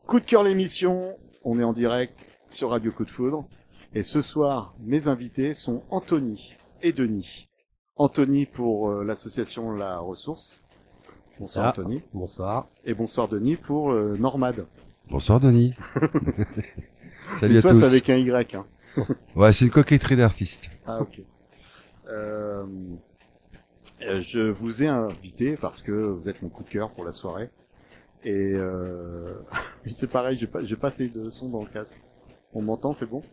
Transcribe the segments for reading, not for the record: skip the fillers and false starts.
Coup de cœur l'émission, on est en direct sur Radio Coup de Foudre. Et ce soir, mes invités sont Anthony et Denis. Anthony pour l'association La Ressource. Bonsoir Anthony. Bonsoir. Et bonsoir Denis pour Normad. Bonsoir Denis. Salut et à toi, tous. C'est avec un Y. Hein. Ouais, c'est une coquetterie d'artiste. Ah ok. Je vous ai invité parce que vous êtes mon coup de cœur pour la soirée. Et c'est pareil, j'ai pas assez de son dans le casque. On m'entend, c'est bon?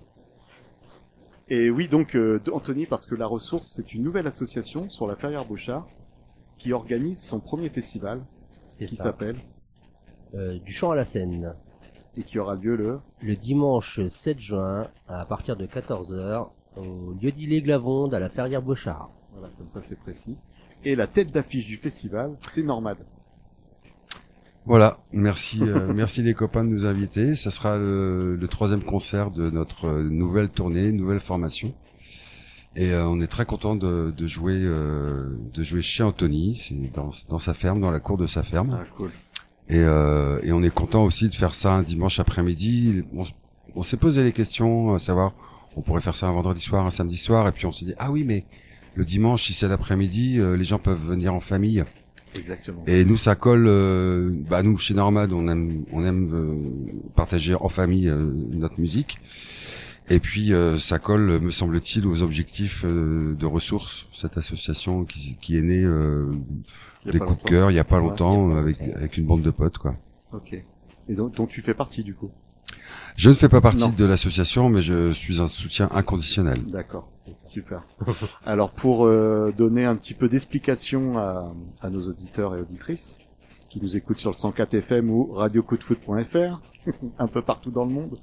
Et oui, donc Anthony, parce que La Ressource, c'est une nouvelle association sur la Ferrière-Beauchard qui organise son premier festival, qui s'appelle Du chant à la scène. Et qui aura lieu le dimanche 7 juin à partir de 14h au lieu-dit Les Glavondes à la Ferrière-Beauchard. Voilà, comme ça c'est précis. Et la tête d'affiche du festival, c'est Normad. Voilà, merci, merci les copains de nous inviter. Ça sera le troisième concert de notre nouvelle tournée, nouvelle formation. Et on est très content de jouer chez Anthony, c'est dans sa ferme, dans la cour de sa ferme. Ah cool. Et on est content aussi de faire ça un dimanche après-midi. On s'est posé les questions, à savoir, on pourrait faire ça un vendredi soir, un samedi soir, et puis on s'est dit ah oui mais le dimanche si c'est l'après-midi, les gens peuvent venir en famille. Exactement. Et nous, ça colle. Nous, chez Normad, on aime partager en famille notre musique. Et puis, ça colle, me semble-t-il, aux objectifs de ressources. Cette association qui est née des coups de cœur il y a pas longtemps, avec une bande de potes, quoi. Ok. Et donc tu fais partie du coup? Je ne fais pas partie de l'association, mais je suis un soutien inconditionnel. D'accord, super. Alors pour donner un petit peu d'explication à nos auditeurs et auditrices qui nous écoutent sur le 104 FM ou radiocoupdefoot.fr, un peu partout dans le monde,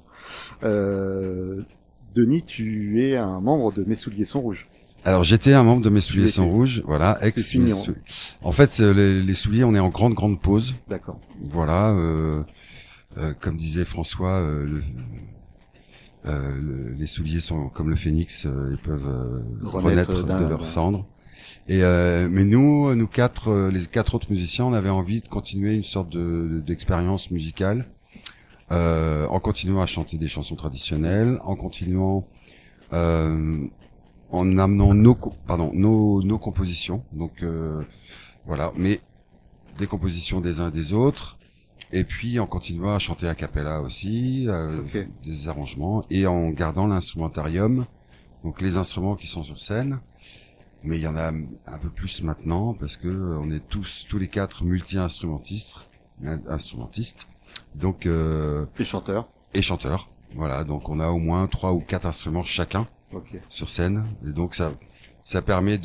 Denis, tu es un membre de Mes Souliers sont rouges. Alors j'étais un membre de Mes Souliers sont rouges, voilà. En fait, les souliers, on est en grande pause. D'accord. Voilà. Comme disait François, les souliers sont comme le phénix, ils peuvent renaître de leurs cendres. Et mais nous quatre, les quatre autres musiciens, on avait envie de continuer une sorte d'expérience musicale, en continuant à chanter des chansons traditionnelles, en continuant, en amenant nos compositions. Donc voilà, mais des compositions des uns et des autres. Et puis en continuant à chanter a cappella aussi, des arrangements, et en gardant l'instrumentarium, donc les instruments qui sont sur scène. Mais il y en a un peu plus maintenant parce que on est tous les quatre multi-instrumentistes, donc et chanteurs. Voilà, donc on a au moins 3 ou 4 instruments chacun sur scène, et donc ça permet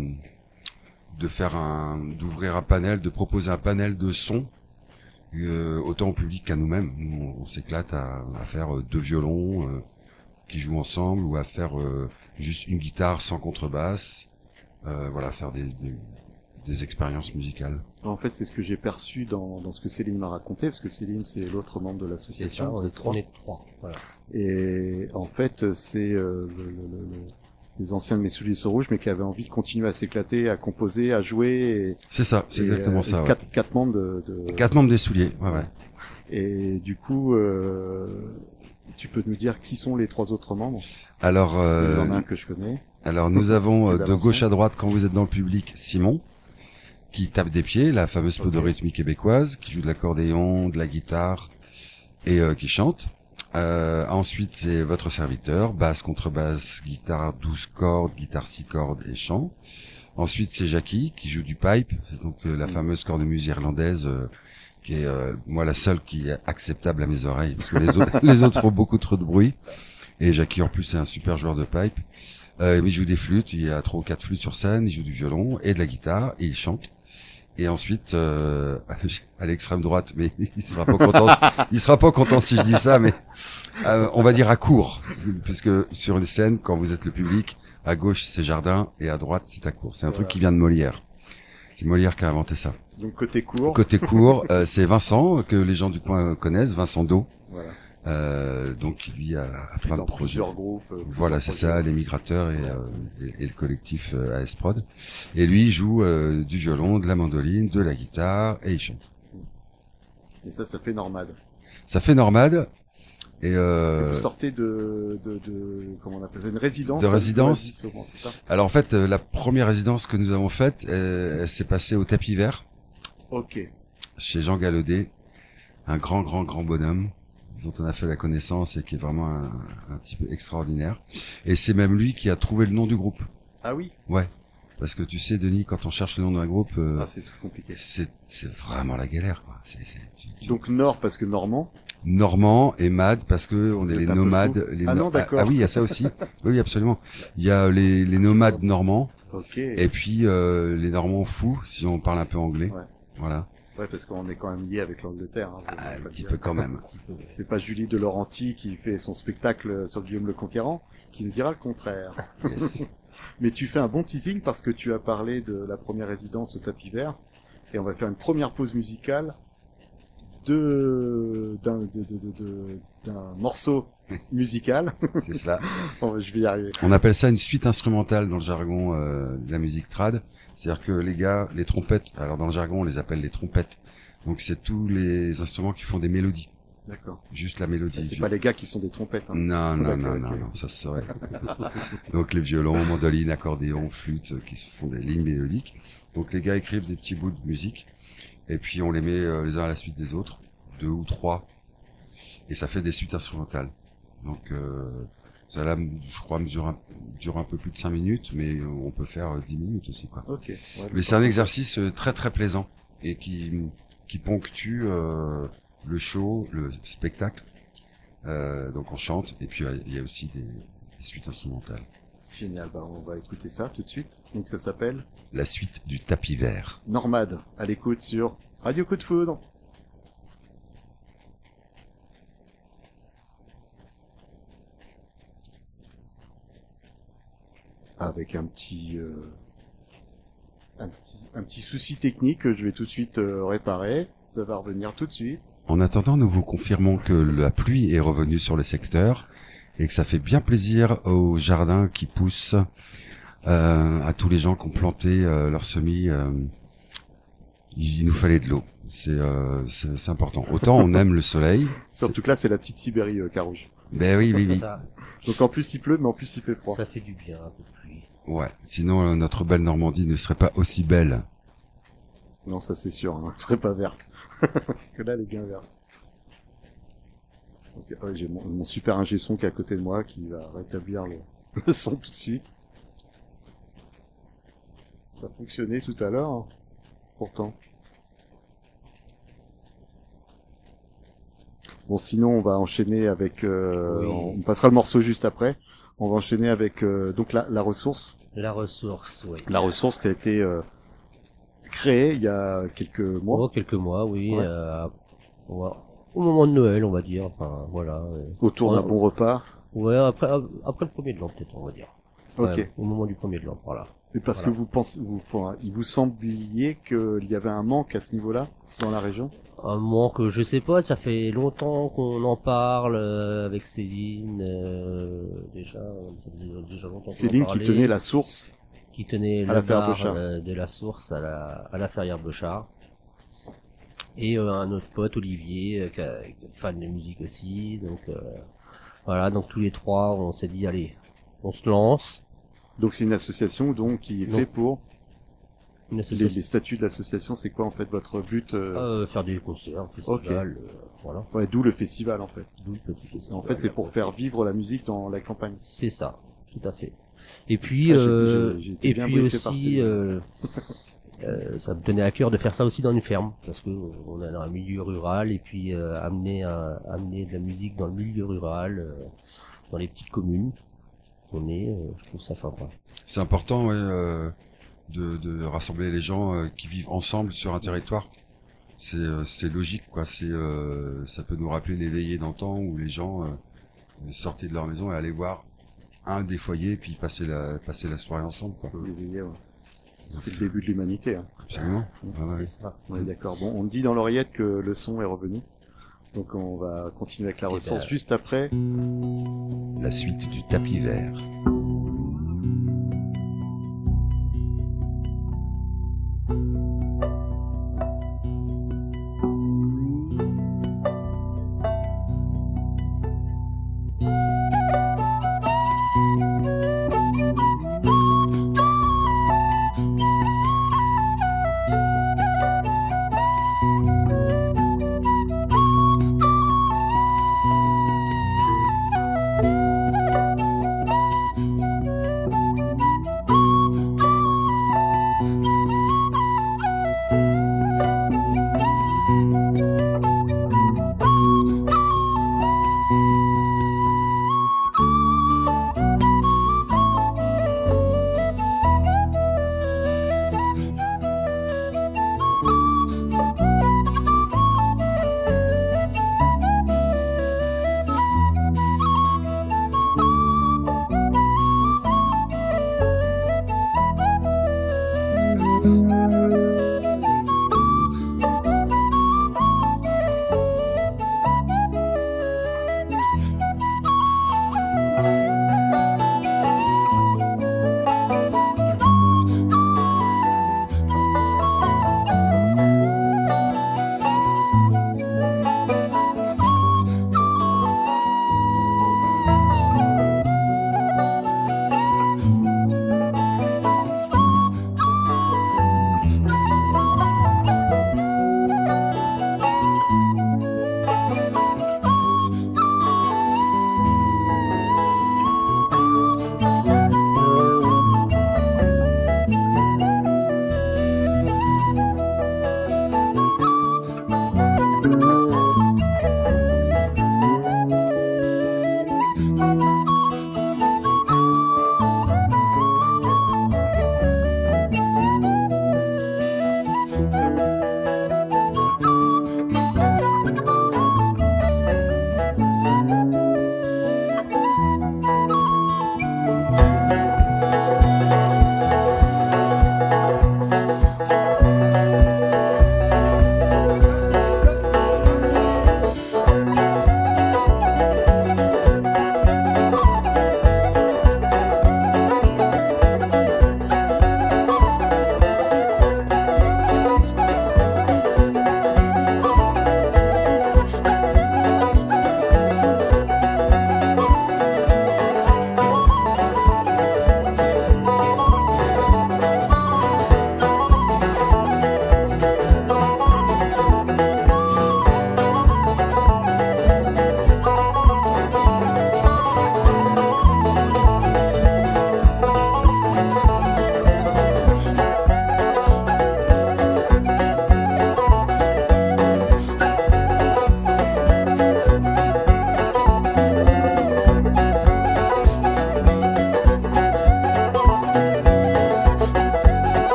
d'ouvrir un panel, de proposer un panel de sons. Autant au public qu'à nous-mêmes. On s'éclate à faire 2 violons qui jouent ensemble, ou à faire juste une guitare sans contrebasse. Voilà, faire des expériences musicales. En fait, c'est ce que j'ai perçu dans ce que Céline m'a raconté, parce que Céline, c'est l'autre membre de l'association. On est trois. Voilà. Et en fait, c'est des anciens de Mes Souliers sont rouges, mais qui avaient envie de continuer à s'éclater, à composer, à jouer. C'est ça, c'est exactement ça. Quatre membres Quatre membres des Souliers, ouais. Et du coup, tu peux nous dire qui sont les 3 autres membres? Alors, il y en a un que je connais. Alors, nous avons de gauche à droite, quand vous êtes dans le public, Simon, qui tape des pieds, la fameuse podorythmie québécoise, qui joue de l'accordéon, de la guitare, et qui chante. Ensuite, c'est votre serviteur, basse, contrebasse, guitare 12 cordes, guitare 6 cordes et chant. Ensuite, c'est Jackie qui joue du pipe, donc la fameuse cornemuse irlandaise, qui est moi la seule qui est acceptable à mes oreilles, parce que les autres font beaucoup trop de bruit. Et Jackie en plus c'est un super joueur de pipe. Il joue des flûtes, il y a 3 ou 4 flûtes sur scène, il joue du violon et de la guitare et il chante. Et ensuite, à l'extrême droite, mais il sera pas content si je dis ça, mais on va dire à court, puisque sur une scène, quand vous êtes le public, à gauche c'est Jardin et à droite c'est à court. C'est un truc qui vient de Molière. C'est Molière qui a inventé ça. Donc côté court. Côté court, c'est Vincent que les gens du coin connaissent, Vincent Do. Voilà. Donc lui a plein de projets. Groupes, voilà, c'est ça, les Migrateurs et le collectif AS Prod. Et lui il joue du violon, de la mandoline, de la guitare et il chante. Et ça fait Normad. Ça fait Normade. Et Vous sortez de comment on appelle ça, une résidence. De résidence. C'est ça. Alors en fait, la première résidence que nous avons faite, elle s'est passée au Tapis Vert. Ok. Chez Jean Gallaudet, un grand bonhomme dont on a fait la connaissance et qui est vraiment un type extraordinaire. Et c'est même lui qui a trouvé le nom du groupe. Ah oui. Ouais. Parce que tu sais, Denis, quand on cherche le nom d'un groupe, c'est tout compliqué. C'est vraiment la galère, quoi. Donc Nord parce que Normand. Normand et Mad parce que on est les nomades. Non, d'accord. Ah oui, il y a ça aussi. Oui, absolument. Il y a les nomades normands. Ok. Et puis les Normands fous, si on parle un peu anglais. Ouais. Voilà. Ouais, parce qu'on est quand même lié avec l'Angleterre. Hein, Un petit peu quand même. C'est pas Julie de Laurenti qui fait son spectacle sur Guillaume le Conquérant qui nous dira le contraire. Yes. Mais tu fais un bon teasing parce que tu as parlé de la première résidence au Tapis Vert et on va faire une première pause musicale d'un morceau musical. C'est cela. Bon, je vais y arriver. On appelle ça une suite instrumentale dans le jargon de la musique trad. C'est-à-dire que les gars, les trompettes, alors dans le jargon on les appelle les trompettes. Donc c'est tous les instruments qui font des mélodies. D'accord. Juste la mélodie. C'est pas les gars qui sont des trompettes. Hein. Non, ça se saurait. Donc les violons, mandolines, accordéons, flûtes, qui se font des lignes mélodiques. Donc les gars écrivent des petits bouts de musique, et puis on les met les uns à la suite des autres, 2 ou 3, et ça fait des suites instrumentales. Donc ça là, je crois, dure un peu plus de 5 minutes, mais on peut faire 10 minutes aussi, quoi. Ok. Ouais, mais c'est un exercice très très plaisant, et qui ponctue le show, le spectacle. Donc on chante, et puis il y a aussi des suites instrumentales. Génial, on va écouter ça tout de suite. Donc ça s'appelle La suite du Tapis Vert. Normade, à l'écoute sur Radio Coup de Foudre. Avec un petit souci technique que je vais tout de suite réparer. Ça va revenir tout de suite. En attendant, nous vous confirmons que la pluie est revenue sur le secteur et que ça fait bien plaisir aux jardins qui poussent, à tous les gens qui ont planté leurs semis. Il nous fallait de l'eau. C'est important. Autant on aime le soleil. Surtout que là, c'est la petite Sibérie, Carouge. Ben oui. Ça, Donc en plus il pleut, mais en plus il fait froid. ça fait du bien, un peu de pluie. Ouais. Sinon, notre belle Normandie ne serait pas aussi belle. Non, ça c'est sûr, hein. Elle serait pas verte. Que là, elle est bien verte. Donc, ouais, j'ai mon super ingé son qui est à côté de moi, qui va rétablir le son tout de suite. Ça a fonctionné tout à l'heure, hein. Pourtant. Bon, sinon, on va enchaîner avec... Oui. On passera le morceau juste après. On va enchaîner avec donc la ressource. La ressource, oui. La ressource qui a été créée il y a quelques mois. Oh, quelques mois, oui. Ouais. Au moment de Noël, on va dire. Enfin, voilà. Autour d'un Ouais, bon repas. Ouais, après le premier de l'an, peut-être, on va dire. Ok. Ouais, au moment du premier de l'an, voilà. Mais parce Voilà. que vous pensez, il vous sembliez qu'il y avait un manque à ce niveau-là dans la région. Un manque, je sais pas, ça fait longtemps qu'on en parle avec Céline, déjà, ça faisait déjà longtemps qu'on en Céline qui parlait, tenait la source. qui tenait à la la Ferrière barre Bochard. de la source à la Ferrière Bochard. Et un autre pote, Olivier, qui est fan de musique aussi, donc voilà, donc tous les trois, on s'est dit, allez, on se lance. Donc c'est une association donc qui est Non. faite pour Une les association, statuts de l'association. C'est quoi en fait votre but faire des concerts, festivals, voilà. Ouais, d'où le festival en fait. D'où le petit festival. En fait, c'est pour faire vivre la musique dans la campagne. C'est ça, tout à fait. Et puis, j'ai été et bien puis briefé par aussi, Céline. ça me tenait à cœur de faire ça aussi dans une ferme, parce que on est dans un milieu rural, et puis amener de la musique dans le milieu rural, dans les petites communes. Je trouve ça sympa. C'est important, ouais, de rassembler les gens qui vivent ensemble sur un territoire. C'est logique, quoi. Ça peut nous rappeler les veillées d'antan où les gens sortaient de leur maison et allaient voir un des foyers puis passer la soirée ensemble, quoi. C'est le début de l'humanité. Hein. Absolument. Ouais, ouais. C'est ça. On est d'accord. Bon, on me dit dans l'oreillette que le son est revenu. Donc on va continuer avec la Eh ressource ben, juste après. La suite du Tapis Vert.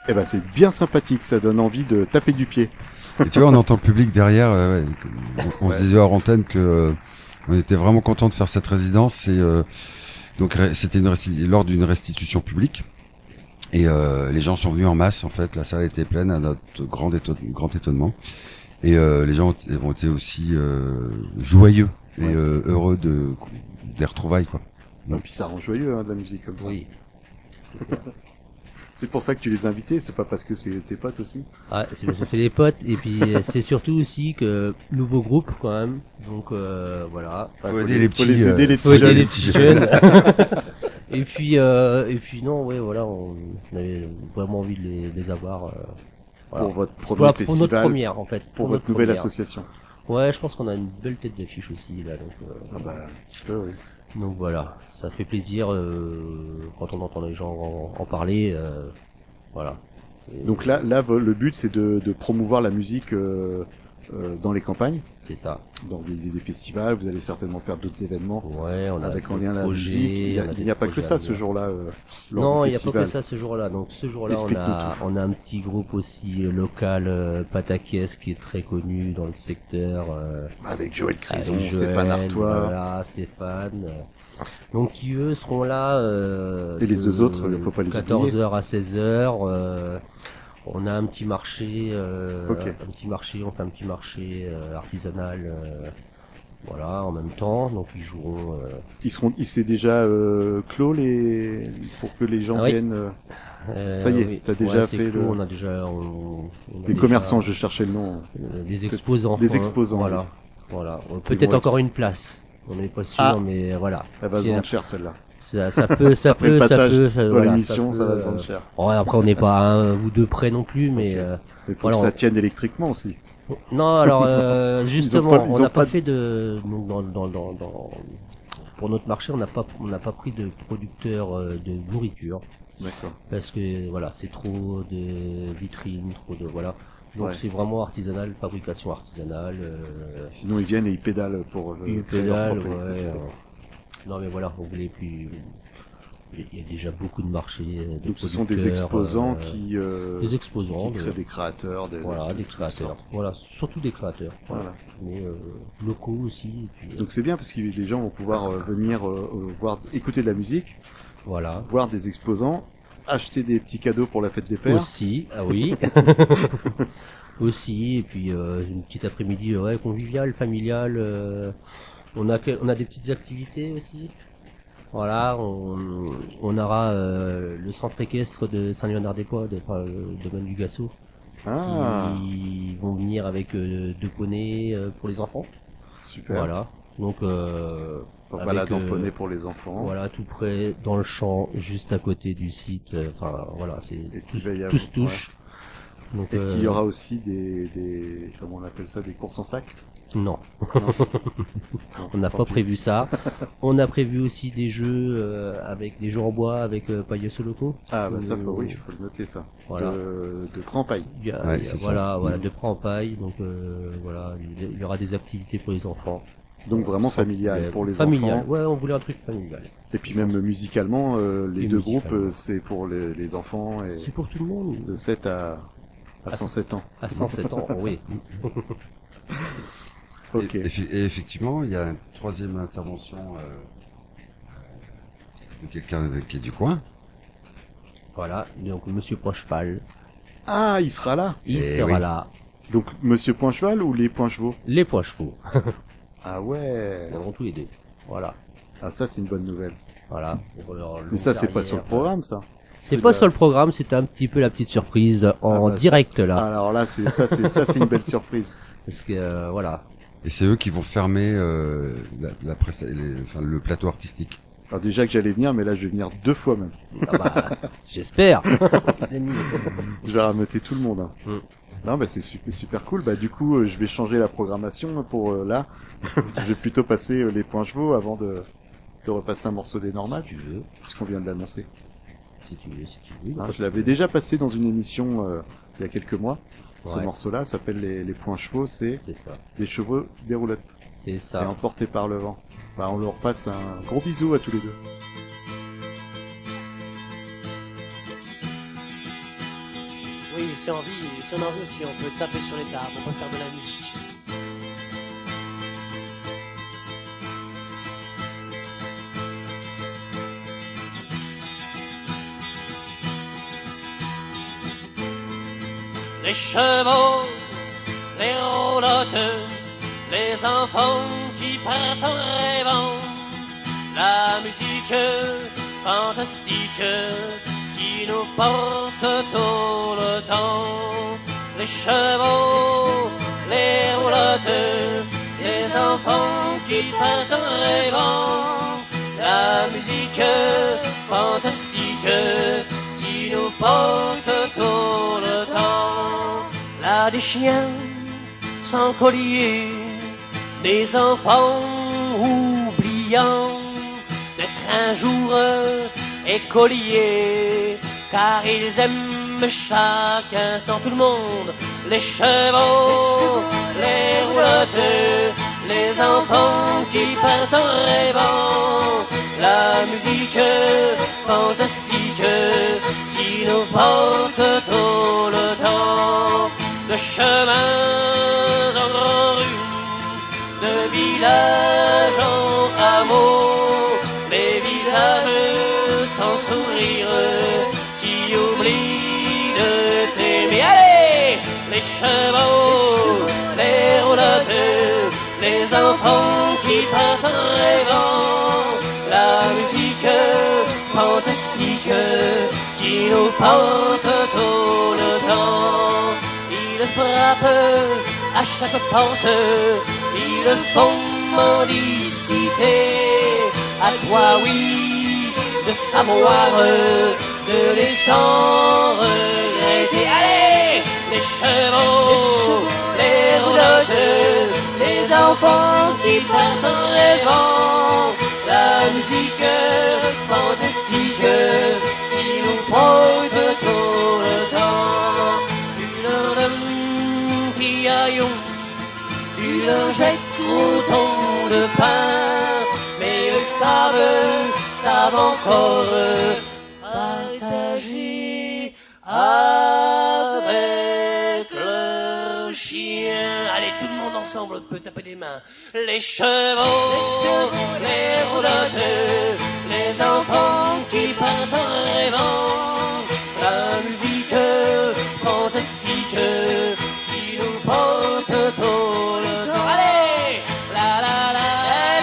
Eh ben, c'est bien sympathique, ça donne envie de taper du pied. Et tu vois, on entend le public derrière. Ouais, on se disait hors antenne que on était vraiment content de faire cette résidence. Et donc c'était lors d'une restitution publique. Et les gens sont venus en masse. En fait, la salle était pleine à notre grand étonnement. Et les gens ont été aussi joyeux et heureux des retrouvailles, quoi. Et puis ça rend joyeux de la musique comme ça. Oui. C'est pour ça que tu les as invités, c'est pas parce que c'est tes potes aussi. Ah, c'est les potes, et puis c'est surtout aussi que nouveau groupe quand même, donc voilà. Faut aider les petits, aider les Faut petits aider jeunes. les petits jeunes. et puis non, ouais, voilà, on avait vraiment envie de les avoir. Voilà. Pour votre premier pour notre festival, première en fait. pour votre nouvelle première. association. Ouais, je pense qu'on a une belle tête d'affiche aussi là, donc. Ah bah, un petit peu, oui. Donc voilà, ça fait plaisir quand on entend les gens en parler. Voilà. Donc là, le but c'est de promouvoir la musique dans les campagnes, C'est ça. d'organiser des festivals. Vous allez certainement faire d'autres événements Ouais, on a avec en des lien à la projets, musique. on a Il des n'y a pas que projets ça à ce venir. jour-là. Lors Non, du il n'y a pas que festival. ça ce jour-là. Donc ce jour-là, Explique-nous tout. on a un petit groupe aussi local, Pataquiès, qui est très connu dans le secteur. Avec Joël Crison, avec Stéphane Joël, Artois. voilà, Stéphane. Donc qui eux seront là. Et les de deux autres, il faut pas les oublier. 14h à 16h. On a un petit marché, Ok. on fait un petit marché artisanal. Voilà, en même temps, donc ils joueront. Il s'est déjà clos pour que les gens Ah oui. viennent. Ça y est, oui. t'as déjà c'est fait cool, le- on a déjà, on a Des déjà, commerçants, je cherchais le nom. des exposants. Des hein. exposants, Voilà, voilà. Ils Peut-être vont encore une place. On n'est pas sûr, Ah. mais voilà. Elle va se Puis, vendre cher celle-là. ça peut, Après le passage dans voilà, l'émission, ça peut, va se vendre cher. ouais, après, on n'est pas à un ou deux près non plus, mais Ok. Mais faut voilà, que ça on- tienne électriquement aussi. non, alors justement, ils on ont n'a pas pas fait de donc, pour notre marché, on n'a pas pris de producteur de nourriture D'accord. parce que voilà, c'est trop de vitrines, trop de voilà. Donc Ouais. c'est vraiment artisanal, fabrication artisanale. Sinon ils viennent et ils pédalent pour Une créer leur pédale, propre ouais, électricité. non mais voilà, on voulait plus. Il y a déjà beaucoup de marchés. De Donc ce sont des producteurs, exposants des exposants, qui de- créent des créateurs, voilà, des tout créateurs. ça. Voilà, surtout des créateurs. Voilà. Mais locaux aussi. Et puis, Donc c'est bien parce que les gens vont pouvoir venir voir, écouter de la musique, voilà. voir des exposants, acheter des petits cadeaux pour la fête des pères. Aussi, ah oui. Aussi, et puis une petite après-midi ouais, conviviale, familiale. On a des petites activités aussi. Voilà, on aura le centre équestre de Saint-Léonard-des-Bois, le domaine du Gassot, Ah, qui vont venir avec deux poneys pour les enfants. super. Voilà, donc Faut avec, balade en poney pour les enfants. voilà, tout près dans le champ, juste à côté du site. Enfin voilà, c'est Est-ce qu'il tout, va y tout se avoir- touche. Donc, Est-ce qu'il y aura aussi des comment on appelle ça, des courses en sac? Non, Non, on n'a tant pas pis. prévu ça. On a prévu aussi des jeux avec des jeux en bois avec Pailleus locaux. Ah bah ça faut faut le noter ça. Voilà. De grand paille. Ouais, c'est ça. Voilà, Mm. de près en paille. Donc voilà, il y aura des activités pour les enfants. Donc vraiment Sans familial problème. pour les familial. enfants. Ouais, on voulait un truc familial. Et puis même musicalement, les Et deux musicalement. groupes, c'est pour les enfants et C'est pour tout le monde. de 7 à 107 ans. À 107 ans, oui. Ok. Et effectivement, il y a une troisième intervention de quelqu'un qui est du coin. Voilà, donc Monsieur Poincheval, Ah, il sera là. il Eh sera oui. là. Donc Monsieur Point Cheval ou les Points Chevaux? Les points chevaux, Ah ouais. ils viendront tous les deux. Voilà, Ah ça c'est une bonne nouvelle. voilà. Pour leur Mais ça longue c'est pas sur le carrière. programme ça. C'est pas la- sur le programme, c'était un petit peu la petite surprise en Ah bah, direct là. Alors là c'est une belle surprise. Parce que voilà. Et c'est eux qui vont fermer la presse, enfin, le plateau artistique. Alors déjà que j'allais venir, mais là je vais venir 2 fois même. Ah bah, j'espère. Je vais rameuter tout le monde. Hein. Mm. Non bah c'est super cool. Bah du coup je vais changer la programmation pour là. Je vais plutôt passer les Points Chevaux avant de repasser un morceau des normales, Si tu veux, parce qu'on vient de l'annoncer. si tu veux, si tu veux. Hein, je l'avais déjà passé dans une émission il y a quelques mois. Ce Ouais. morceau-là s'appelle les Points Chevaux, c'est C'est ça, des chevaux des roulettes c'est et ça. emportés par le vent. Bah on leur passe un gros bisou à tous les deux. Oui, si on a envie aussi, on peut taper sur les tables, on peut faire de la musique. Les chevaux, les roulottes, les enfants qui partent en rêvant, la musique fantastique qui nous porte tout le temps. Les chevaux, les roulottes, les enfants qui partent en rêvant, la musique fantastique qui nous porte tout le temps. Là des chiens sans collier, des enfants oubliant d'être un jour écoliers, car ils aiment chaque instant tout le monde. Les chevaux, les roulottes, les enfants qui partent en rêvant, la musique fantastique qui nous porte tout le temps. De chemin en rue, de village en hameau, les visages sans sourire qui oublient de t'aimer. Allez, les chevaux, les roulottes, les enfants qui partent en rêvant, la musique fantastique qui nous porte tout le temps. Ils frappent à chaque porte, ils font mendicité. À toi, oui, de savoir, de les sans regretter. Allez, les chevaux, les roulottes, les enfants qui partent en rêvant, la musique fantastique qui nous porte tout le temps. Tu leur donnes tiaillon, tu leur jettes croûtons de pain, mais eux savent encore partager avec le chien. Allez, tout le monde ensemble, on peut taper des mains. Les chevaux, les roulottes, les enfants qui partent en rêvant, la musique fantastique qui nous porte tout le temps. Allez, la la la.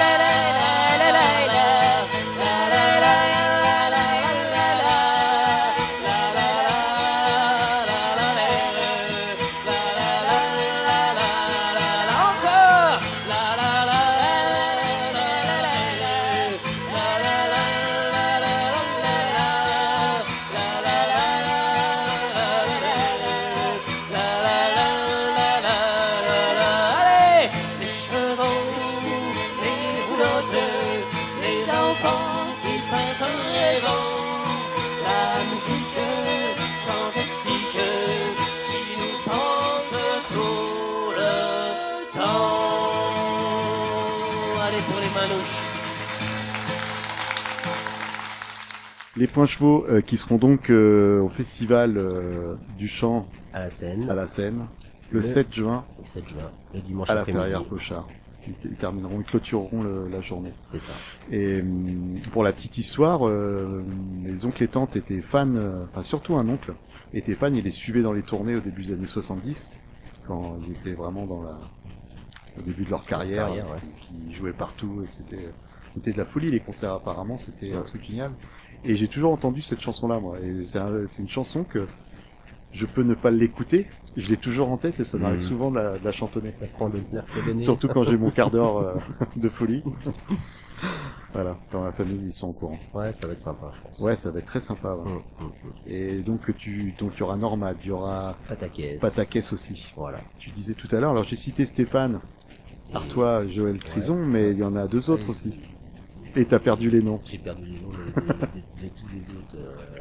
Les points chevaux qui seront donc au festival du chant À la Seine, à la Seine le 7 juin 7 juin, le dimanche à la après-midi. Ferrière Pochard. Ils termineront, ils clôtureront la journée. C'est ça. Et pour la petite histoire, mes oncles et tantes étaient fans, enfin surtout un oncle était fan, il les suivait dans les tournées au début des années 70, quand ils étaient vraiment au début de leur carrière, ouais. qui jouaient partout, et c'était de la folie les concerts apparemment, c'était un truc génial. Et j'ai toujours entendu cette chanson-là, moi. Et c'est une chanson que je peux ne pas l'écouter. Je l'ai toujours en tête et ça m'arrive souvent de la chantonner. Surtout quand j'ai mon quart d'heure de folie. Voilà, dans la famille, ils sont au courant. Ouais, ça va être sympa, je pense. Ouais, ça va être très sympa. Ouais. Et donc il y aura Normad, il y aura Patakès aussi. Voilà. Tu disais tout à l'heure, alors j'ai cité Stéphane, Artois, Joël Crison, mais il y en a deux autres aussi. Et t'as perdu les noms. J'ai perdu les noms de tous les autres.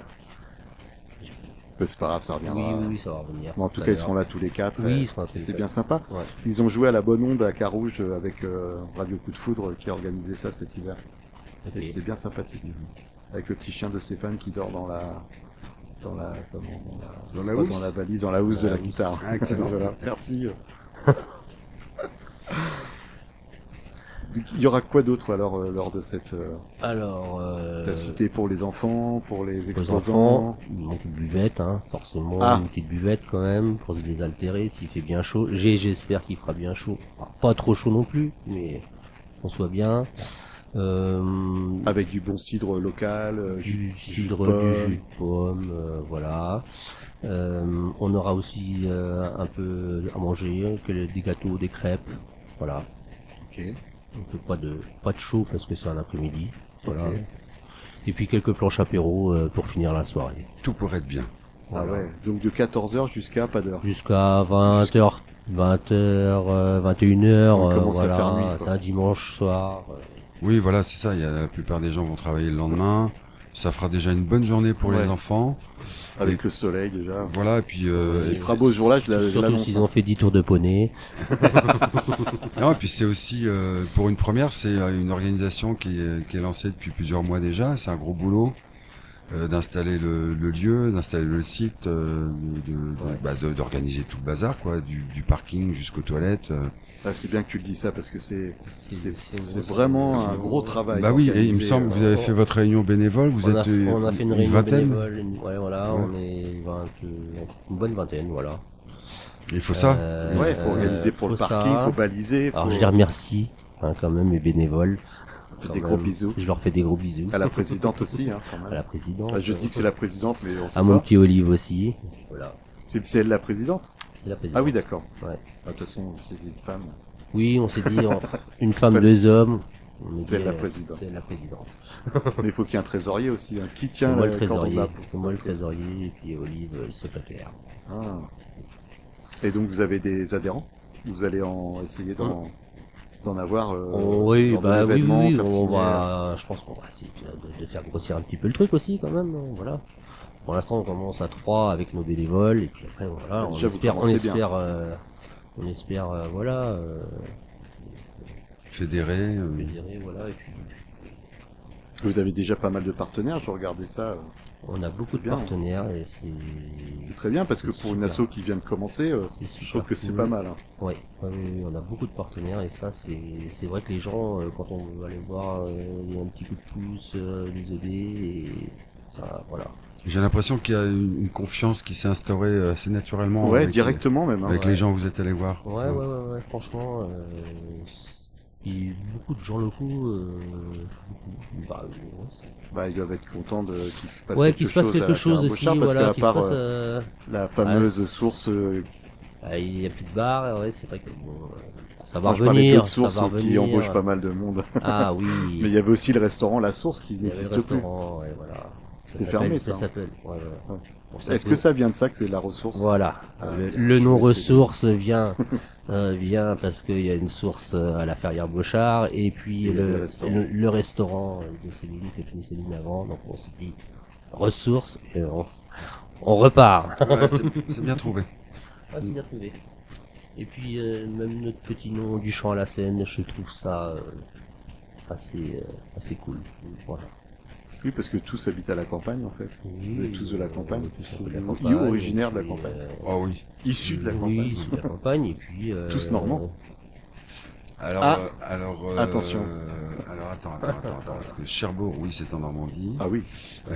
C'est pas grave, ça reviendra. Oui, ça va revenir. Bon, en tout cas, ils seront là tous les quatre. Oui, et ils seront là tous les c'est quatre. bien sympa. Ouais. Ils ont joué à la Bonne Onde à Carouge avec Radio Coup de Foudre qui a organisé ça cet hiver. Okay. Et c'est bien sympathique. Avec le petit chien de Stéphane qui dort dans dans la Dans la pas housse dans la valise, dans la housse de la guitare. Ah, excellent. Voilà, merci. Il y aura quoi d'autre alors lors de cette Alors, t'as cité pour les enfants, pour les pour les exposants. enfants, donc une buvette, hein, forcément, Ah. une petite buvette quand même, pour se désaltérer s'il fait bien chaud. J'espère qu'il fera bien chaud. Alors, pas trop chaud non plus, mais qu'on soit bien. Avec du bon cidre local, Du jus de cidre, pomme. du jus de pomme, voilà. On aura aussi un peu à manger, des gâteaux, des crêpes, voilà. Ok. Donc pas de chaud parce que c'est un après-midi, voilà. Ok. Et puis quelques planches apéro pour finir la soirée. Tout pourrait être bien. Ah Voilà. ouais. Donc de 14h jusqu'à pas d'heure. Jusqu'à 20h, 21h, On commence à voilà. faire nuit, quoi. C'est un dimanche soir. Oui, voilà, c'est ça. La plupart des gens vont travailler le lendemain. Ça fera déjà une bonne journée pour Ouais. les enfants. Avec le soleil déjà. Voilà, et puis Il fera beau ce jour-là, je Surtout l'annonce. s'ils ont fait 10 tours de poney. non, et puis c'est aussi pour une première, c'est une organisation qui est lancée depuis plusieurs mois déjà. C'est un gros boulot d'installer le lieu, d'installer le site, d'organiser tout le bazar, quoi, du parking jusqu'aux toilettes. Ah, c'est bien que tu le dis ça parce que c'est c'est vraiment un gros travail. Bah oui, et il me organisé, semble que vous avez fait votre réunion bénévole. Vous On a êtes fait une une réunion vingtaine. bénévole, ouais, voilà, Ouais. on est une bonne vingtaine, voilà. Il faut ça. Ouais, faut organiser pour le faut parking, ça. faut baliser, Alors faut je les remercie, hein, quand même, mes bénévoles. faire Quand des même. gros bisous. Je leur fais des gros bisous. À la présidente aussi, hein, quand À même. la présidente. Ah, je dis que c'est la présidente, mais on sait À mon pas. petit Olive aussi. Voilà. C'est elle la présidente? C'est la présidente. Ah oui, d'accord. Ouais. Ah, de toute façon, c'est une femme. Oui, on s'est dit, une femme, deux hommes. On a C'est dit, la présidente. C'est la présidente. Mais il faut qu'il y ait un trésorier aussi, hein. Qui C'est tient moi le le cordon trésorier. de la C'est moi le trésorier, et puis Olive, le secrétaire. Ah. Et donc vous avez des adhérents? Vous allez essayer d'en avoir Oui, lors de bah oui, l'événement, oui, faire on signer, va, je pense qu'on va essayer de faire grossir un petit peu le truc aussi, quand même, hein, voilà. Pour l'instant, on commence à 3 avec nos bénévoles, et puis après, voilà, Déjà, vous commencez bien. on espère, voilà, Fédéré. fédérer, voilà, et puis, Vous avez déjà pas mal de partenaires, je regardais ça. on a beaucoup C'est de bien. partenaires, et C'est très bien parce que c'est pour une super. asso qui vient de commencer, C'est je super trouve que c'est cool. pas mal. Hein. Ouais, oui, on a beaucoup de partenaires et ça c'est vrai que les gens quand on veut aller voir un petit coup de pouce, nous aider et ça voilà. J'ai l'impression qu'il y a une confiance qui s'est instaurée assez naturellement. Ouais, avec, directement même. Hein. Avec Ouais. les gens que vous êtes allés voir. Ouais, franchement puis beaucoup de gens locaux bah, Bah, ils doivent être contents de qu'il se passe ouais, quelque qu'il se passe chose à quelque la chose Ferme aussi, Beauchard, parce voilà, qu'à qu'il se part passe la fameuse ah, source, il y a plus de bar, ouais, c'est vrai que bon, ça va je parlais revenir, d'autres ça sources va revenir. qui embauchent pas mal de monde. Ah oui. Mais il y avait aussi le restaurant La Source qui Il y avait le n'existe plus. restaurant, ouais, voilà. C'est fermé, ça, Ça hein. s'appelle. Ouais, ouais. Ouais. Bon, ça Est-ce peut- que ça vient de ça que c'est la ressource? Voilà. Ah, Le, bien, le je nom vais essayer de- ressource vient parce qu'il y a une source à la Ferrière Beauchard et puis Et le le restaurant. le restaurant de Céline qui a fini Céline avant. Donc on s'est dit ressources et on repart. Ouais, c'est bien trouvé. Ah, c'est bien trouvé. Et puis même notre petit nom du champ à la Seine, je trouve ça assez cool. Voilà. Oui, parce que tous habitent à la campagne en fait. Vous êtes tous de la campagne. tous un peu de la Ou campagne, originaires de la et puis, campagne. Oh oui. Issus de la campagne. Oui, issus de la campagne, et puis... Tous normands. Alors, Ah, attention. attention. Alors attends, parce que Cherbourg, oui, c'est en Normandie. Ah oui.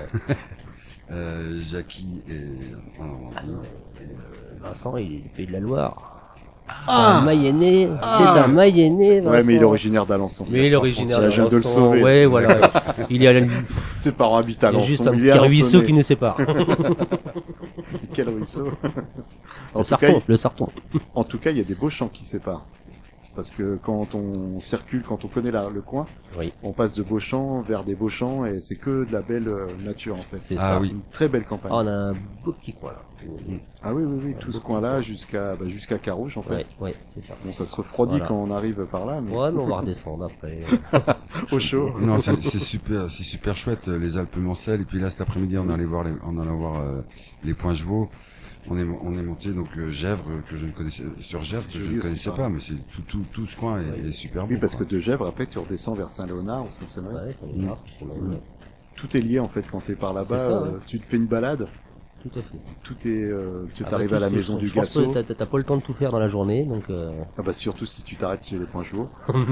Jackie est en Normandie. Vincent, il est du Pays de la Loire. Ah un Mayennais, c'est un Mayennais, Vincent. Ouais, mais il est originaire d'Alençon. Mais il est originaire Je viens de le d'Alençon. sauver. Ouais, voilà. Il y a, il Ses parents habitent à y a juste Alençon. un Il est petit ruisseau alençonné. qui nous sépare. Quel ruisseau Le Sarton. En tout cas, il y a des beaux champs qui séparent. Parce que quand on circule, quand on connaît le coin, Oui, on passe de beaux champs vers des beaux champs et c'est que de la belle nature en fait. c'est Ah ça. oui. Une très belle campagne. Ah, on a un beau petit coin là. Ah oui, tout ce coin-là jusqu'à Carouge en fait. Ouais, c'est ça. Bon, ça se refroidit Voilà. quand on arrive par là, mais Ouais, mais on va redescendre après. au chaud. Non, c'est super chouette, les Alpes Mancelles. Et puis là, cet après-midi, on allait voir les points Chevaux. On est monté donc Gèvres que je ne connaissais sur Gèvres C'est que je joli ne aussi, connaissais ça. pas, mais c'est tout ce coin est super beau. Oui, parce que quoi. de Gèvres, après, tu redescends vers Saint-Léonard ou Saint-Séverin. Ouais, ça me marche. Tout est lié en fait quand t'es par là-bas. C'est ça, ouais. Tu te fais une balade. Tout à fait. Tout est, tu Ah t'arrives bah, à la tout, maison du je pense Gasso. que t'as pas le temps de tout faire dans la journée, donc. Ah bah surtout si tu t'arrêtes chez les points chauds.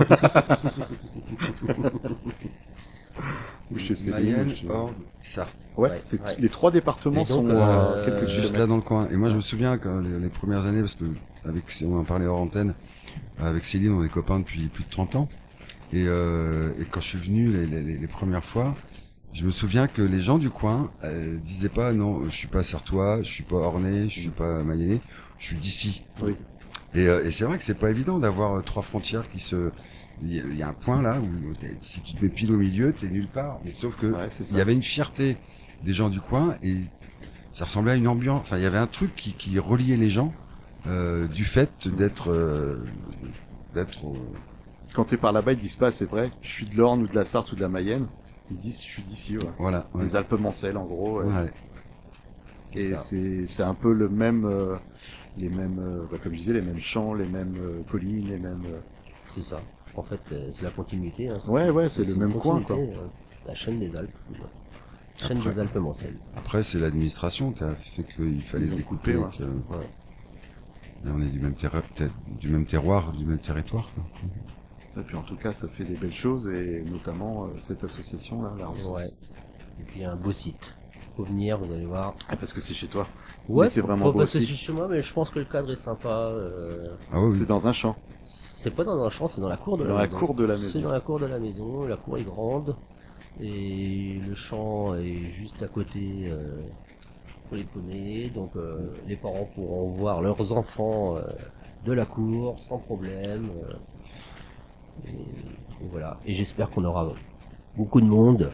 Ou chez Céline. Mayenne, ou chez- Orbe, Sarthe. Ouais, Ouais, c'est ouais. les 3 départements Et donc, sont à quelques Juste kilomètres. là dans le coin. Et moi, je me souviens quand les premières années, parce que on en parlait hors antenne, avec Céline, on est copains depuis plus de 30 ans. Et quand je suis venu les premières fois, je me souviens que les gens du coin disaient pas non, je suis pas sartois, je suis pas ornais, je suis pas mayennais, je suis d'ici. Oui. Et c'est vrai que c'est pas évident d'avoir 3 frontières qui se. Il y a un point là où si tu te mets pile au milieu, t'es nulle part. Mais sauf que Ouais, c'est ça. il y avait une fierté des gens du coin et ça ressemblait à une ambiance. Enfin, il y avait un truc qui reliait les gens du fait d'être Quand t'es par là-bas, ils disent pas, c'est vrai, je suis de l'Orne ou de la Sarthe ou de la Mayenne. Ils disent, je suis d'ici, ouais. voilà. Ouais. Les Alpes-Mancelles, en gros. Ouais. Ouais. Et ça. c'est un peu le même, les mêmes, comme je disais, les mêmes champs, les mêmes collines, les mêmes. C'est ça. En fait, c'est la continuité. Hein. Ouais, c'est le une même coin, quoi. continuité, la chaîne des Alpes. Chaîne Après- des Alpes-Mancelles. Après, c'est l'administration qui a fait qu'il fallait Ils ont découper. coupé, ouais. Ouais. Et on est du même terroir, du même territoire. Quoi. Et puis en tout cas, ça fait des belles choses et notamment cette association là, la ressource. Ouais. Et puis un beau site. Faut venir, vous allez voir. Ah, parce que c'est chez toi. Ouais, Mais c'est vraiment pas beau parce que aussi. c'est chez moi, mais je pense que le cadre est sympa. Ah oui, C'est dans un champ. C'est pas dans un champ, c'est dans la cour de Dans la la maison. cour de la C'est maison. dans la cour de la maison. La cour est grande et le champ est juste à côté pour les poneys. Donc les parents pourront voir leurs enfants de la cour sans problème. Et voilà. Et j'espère qu'on aura beaucoup de monde.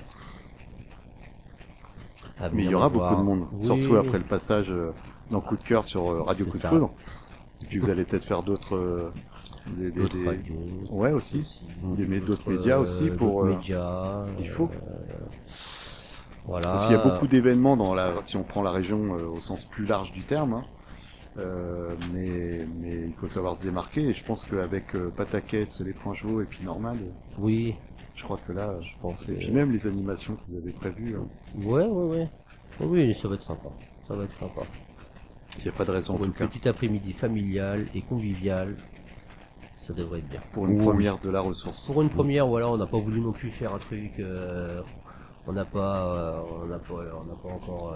à Mais il venir y aura me beaucoup voir. de monde, Oui. surtout après le passage dans Coup de cœur sur Radio C'est Coup de ça. Foudre. Et puis vous allez peut-être faire d'autres D'autres radios. Ouais aussi. Mais d'autres médias aussi pour d'autres médias, il faut. Voilà. Parce qu'il y a beaucoup d'événements dans la si on prend la région au sens plus large du terme. Hein. Mais il faut savoir se démarquer et je pense qu'avec Pataquès, les points chauds et puis Normande, Oui, je crois que là, je pense et que... puis même les animations que vous avez prévues, Ouais. Oui, ça va être sympa. Ça va être sympa. il n'y a pas de raison en Pour tout une cas. petite après-midi familiale et conviviale, ça devrait être bien. Pour une Oui. première de la ressource. Pour une première, voilà, on n'a pas voulu non plus faire un truc. On n'a pas encore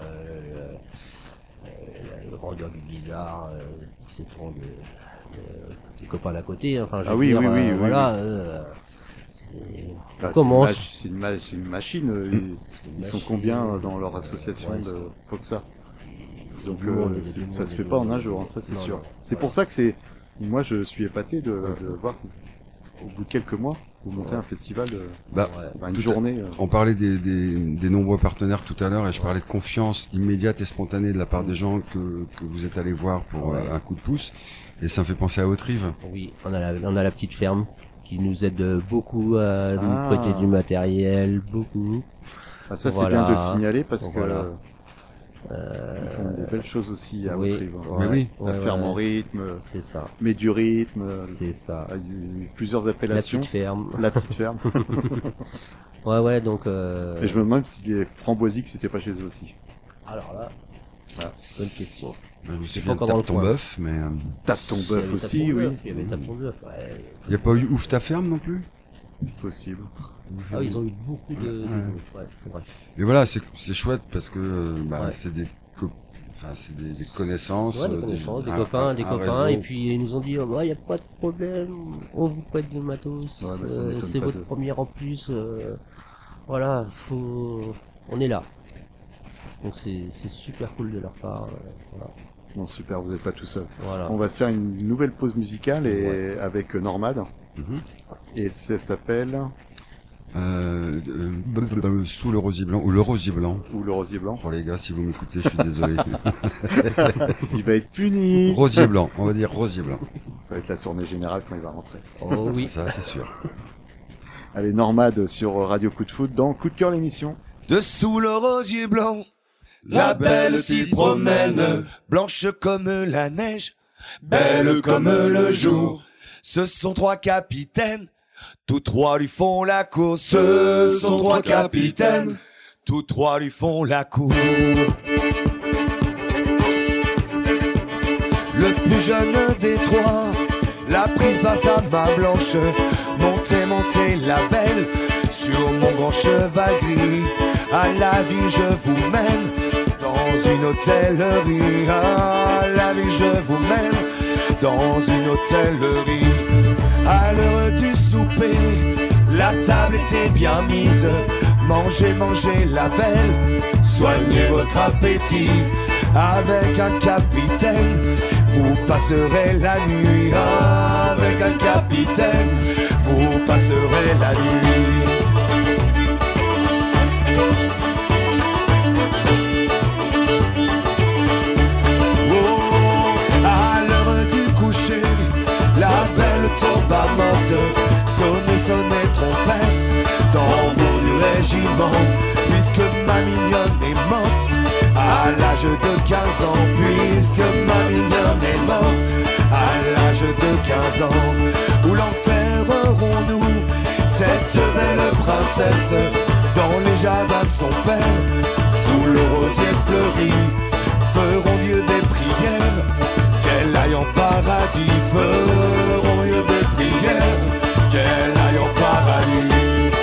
le grandeur du blizzard, 17 ans des copains d'à côté. Enfin, je Ah veux oui, dire, oui, voilà. C'est- Ah, on commence. c'est une machine. Ils sont machine, combien dans leur association ouais, de Foxa? Donc tout le monde, il y a tout le ça monde, se il y fait a pas tout le en un monde. jour, hein, ça c'est Non, sûr. non, C'est voilà. pour ça que c'est. Moi je suis épaté de voir qu'au bout de quelques mois, vous montez un festival, Bah, Ouais. enfin, une Tout à- journée. on parlait des nombreux partenaires tout à l'heure et je parlais de confiance immédiate et spontanée de la part des gens que vous êtes allés voir pour Ouais. un coup de pouce. Et ça me fait penser à Haute-Rive. Oui, on a la petite ferme qui nous aide beaucoup à Ah. nous prêter du matériel, beaucoup. Ah, ça c'est Voilà. bien de le signaler parce que Voilà. ils font des belles choses aussi à Oui, Haute-Rive. hein. Mais oui. La ouais, ferme ouais. en rythme, C'est ça, mais du rythme. c'est ça. Ils ont eu plusieurs La appellations. petite ferme. La petite ferme. Ouais, donc. Et je me demande si les framboisiques c'était pas chez eux aussi. Alors là, Ah. bonne question. Je me pas souviens de encore dans Tape le ton coin. bœuf, mais Tape ton Il y bœuf avait aussi, Tapon oui. Bœuf, Il y avait Tapon Bœuf, ouais. il n'y a pas eu Ouf ta ferme non plus. Possible. Ah, ils ont eu beaucoup de. Ouais, c'est vrai. Mais voilà, c'est chouette parce que bah, Ouais. c'est des c'est des connaissances, Ouais, des connaissances, des un- copains, un des copains, réseau. et puis ils nous ont dit, oh, bah, y a pas de problème, on vous prête du matos, Ouais, bah, ça m'étonne c'est pas votre de- première en plus, voilà, on est là. Donc c'est super cool de leur part, voilà. Bon, super, vous n'êtes pas tout seul. Voilà. On va se faire une nouvelle pause musicale et Ouais. avec Normad. Mhm. Et ça s'appelle Sous le rosier blanc ou le rosier blanc. ou le rosier blanc. Oh les gars, si vous m'écoutez, je suis désolé. Il va être puni. Rosier blanc, on va dire rosier blanc. Ça va être la tournée générale quand il va rentrer. Oh oui. Ça, c'est sûr. Allez, Normad sur Radio Coup de Foot dans Coup de cœur l'émission. Dessous le rosier blanc, la belle s'y promène, blanche comme la neige, belle comme le jour. Ce sont 3 capitaines, tous 3 lui font la cour. Ce sont 3 capitaines, tous 3 lui font la cour. le plus jeune des trois. La prise basse à ma blanche, montez, montez la belle, sur mon grand cheval gris. À la ville je vous mène, dans une hôtellerie. À la ville je vous mène, dans une hôtellerie. À l'heure du souper, la table était bien mise. Mangez, mangez la belle, soignez votre appétit. Avec un capitaine, vous passerez la nuit. Avec un capitaine, vous passerez la nuit. Oh, à l'heure du coucher, la belle tombe à morte. Sonnez, sonnez trompette, tambour du régiment, puisque ma mignonne est morte à l'âge de 15 ans, puisque ma mignonne est morte à l'âge de 15 ans. Où l'enterrerons-nous, cette belle princesse, dans les jardins de son père, sous le rosier fleuri? Feront Dieu des prières, qu'elle aille en paradis. Feront Dieu des prières, qu'elle aille en paradis.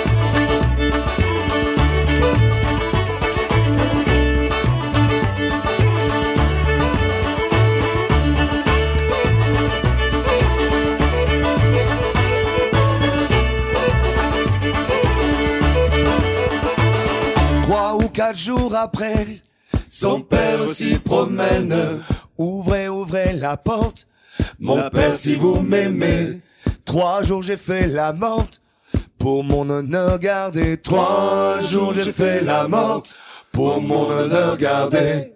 Ou 4 jours après, son père s'y promène. Ouvrez, ouvrez la porte, mon père si vous m'aimez. 3 jours j'ai fait la morte, pour mon honneur gardé. 3 jours j'ai fait la morte, pour mon honneur gardé.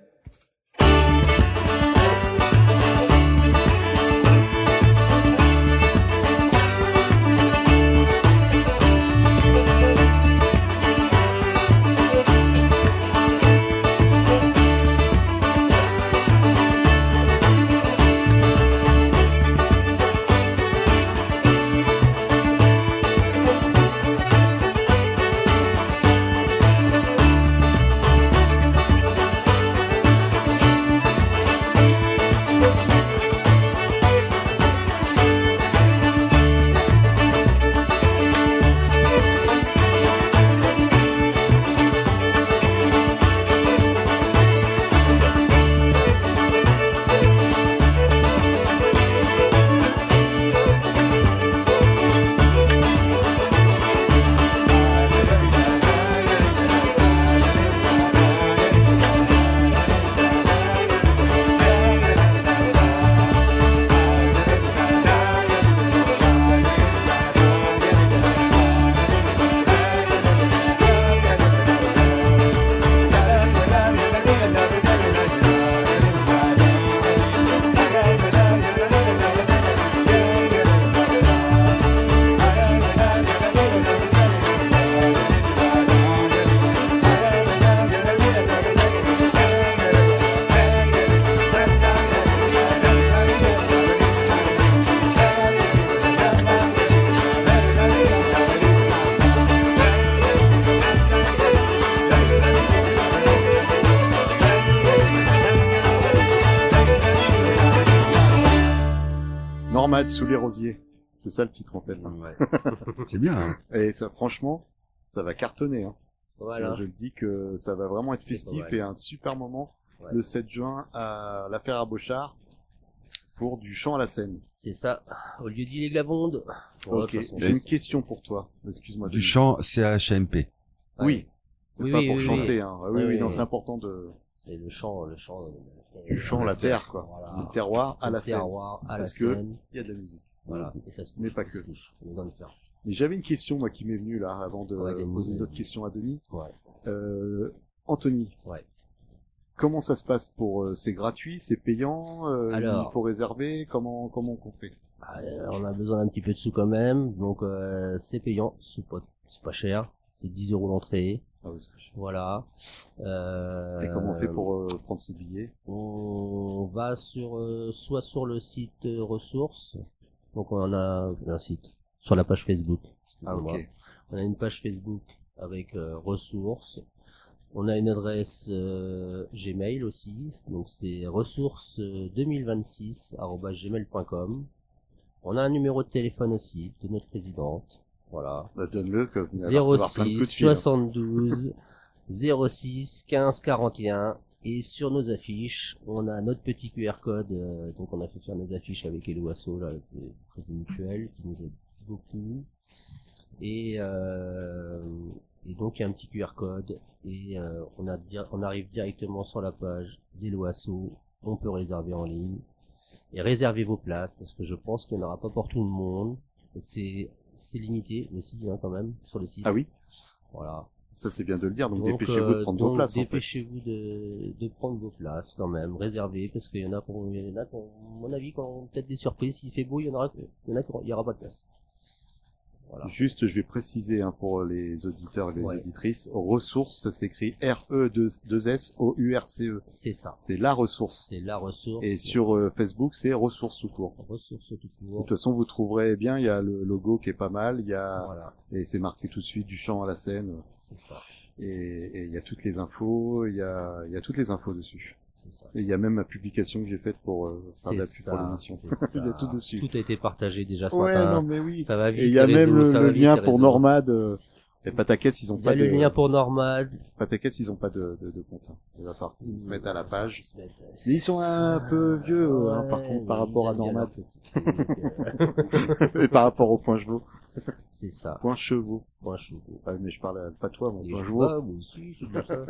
Normad sous les rosiers. C'est ça le titre en fait. Hein. Ouais. C'est bien. Hein. Et ça, franchement, ça va cartonner. Hein. Voilà. Je le dis que ça va vraiment être festif et un super moment le 7 juin à la Ferrare-Bochard pour du chant à la scène. C'est ça. Au lieu d'Île et Glavonde. Ok. J'ai une question pour toi. Excuse-moi. Du chant CHMP. Oui. C'est pas pour chanter. Oui. Hein. Oui, non, c'est important de. C'est le chant. Du chant, la terre, quoi. Voilà. C'est le terroir à la scène. Parce que il y a de la musique. Voilà. Et ça se touche. Mais pas que. On est dans le cœur. Mais j'avais une question, moi, qui m'est venue là, avant de poser une autre question à Denis. Ouais. Anthony. Ouais. Comment ça se passe pour c'est gratuit, c'est payant, Alors, il faut réserver, comment on fait? On a besoin d'un petit peu de sous quand même, donc c'est payant, c'est pas cher, c'est 10 € l'entrée. Ah oui, c'est pas cher. Voilà. Et comment on fait pour prendre ses billets? On va soit sur le site ressources, donc on a un site sur la page Facebook. Ah ok. On a une page Facebook avec ressources. On a une adresse Gmail aussi, donc c'est ressources2026@gmail.com. On a un numéro de téléphone aussi de notre présidente. Voilà. Bah, donne-le, comme il va recevoir plein de 06 coups de fil. 72 06 15 41. Et sur nos affiches, on a notre petit QR code. Donc on a fait faire nos affiches avec Hello Asso, là, avec les Crédits Mutuels, qui nous aident beaucoup. Et donc il y a un petit QR code et on arrive directement sur la page d'Hello Asso. On peut réserver en ligne et réservez vos places parce que je pense qu'il n'y en aura pas pour tout le monde. C'est limité aussi quand même sur le site. Ah oui. Voilà. Ça c'est bien de le dire. Donc dépêchez-vous de prendre vos places. Dépêchez-vous de prendre vos places quand même. Réservez parce qu'il y en a pour, à mon avis, quand peut-être des surprises. S'il fait beau, il y aura pas de place. Voilà. Juste, je vais préciser pour les auditeurs et les auditrices, ressources, ça s'écrit RE2SOURCE. C'est ça. C'est la ressource. C'est la ressource. Et sur Facebook, c'est ressources tout court. Ressources tout court. De toute façon, vous trouverez bien, il y a le logo qui est pas mal, il y a Voilà. et c'est marqué tout de suite du chant à la scène. C'est ça. Et il y a toutes les infos, il y a toutes les infos dessus. C'est ça. Et il y a même ma publication que j'ai faite pour faire de la pub pour l'émission. C'est Il y a tout dessus. Tout a été partagé déjà ce Ouais, matin. non mais oui. Ça va vite. Et il y a les même réseaux, le lien les pour réseaux. Normad. Et Patakès, ils ont Il y pas a de le lien pour Normad. Patakès, ils ont pas de compte. Il va falloir qu'ils se mettent à la page. Ils se mettent- Mais ils sont un peu vieux, par Ouais, contre, par oui, rapport à ils aiment bien Normad. leur petit truc, Et par rapport au point chevaux. C'est ça. Point chevaux. Point chaud. Ouais, mais je parle pas toi, mon Et point je chevaux. vois, moi aussi, je dis ça.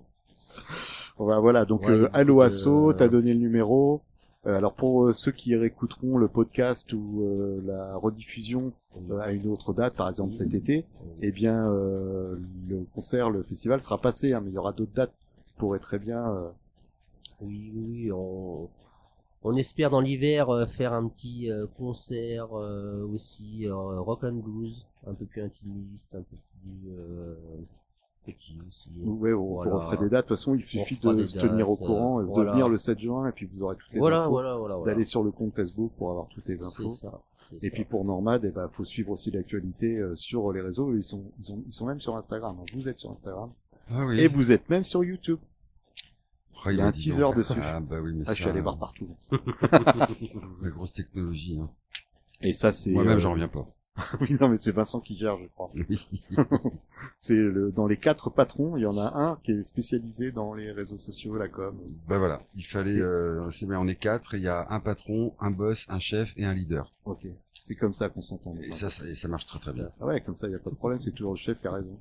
Voilà, donc Ouais, Allo donc, Asso, t'as donné le numéro. Alors pour ceux qui réécouteront le podcast ou la rediffusion à une autre date, par exemple cet été, eh bien le concert, le festival sera passé, mais il y aura d'autres dates qui pourraient très bien. Oui, on espère dans l'hiver faire un petit concert aussi rock and blues, un peu plus intimiste, un peu plus petit aussi. Ouais, on Voilà. vous referait des dates. De toute façon, il suffit fera de des se tenir au dates, courant, de voilà. venir le 7 juin, et puis vous aurez toutes les Voilà, infos. voilà. D'aller sur le compte Facebook pour avoir toutes les infos. C'est ça. Et puis pour Normad, faut suivre aussi l'actualité sur les réseaux. Ils sont même sur Instagram. Vous êtes sur Instagram. Ah oui. Et vous êtes même sur YouTube. Oh, il y a un dit teaser donc. dessus. Ah bah oui, mais Je suis allé voir partout. La grosse technologie. Hein. Et ça, c'est... Moi-même, j'en reviens pas. Oui, non, mais c'est Vincent qui gère, je crois. Oui. C'est dans les 4 patrons, il y en a un qui est spécialisé dans les réseaux sociaux, la com. Bah voilà, il fallait, c'est bien, on est 4, il y a un patron, un boss, un chef et un leader. Ok. C'est comme ça qu'on s'entend. Et ça marche très très bien. Ah ouais, comme ça, il y a pas de problème, c'est toujours le chef qui a raison.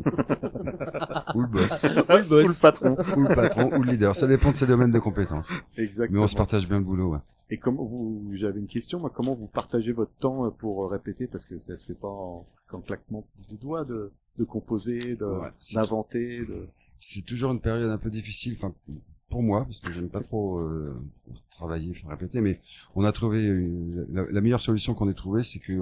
Ou le boss, Ou le patron. ou le patron, ou le leader, ça dépend de ses domaines de compétences. Exactement. Mais on se partage bien le boulot, ouais. Et j'avais une question, moi, comment vous partagez votre temps pour répéter, parce que ça se fait pas qu'en claquement de doigts de composer, Ouais, d'inventer, C'est toujours une période un peu difficile, enfin, pour moi, parce que j'aime pas trop travailler, faire répéter, mais on a trouvé la meilleure solution qu'on ait trouvée, c'est que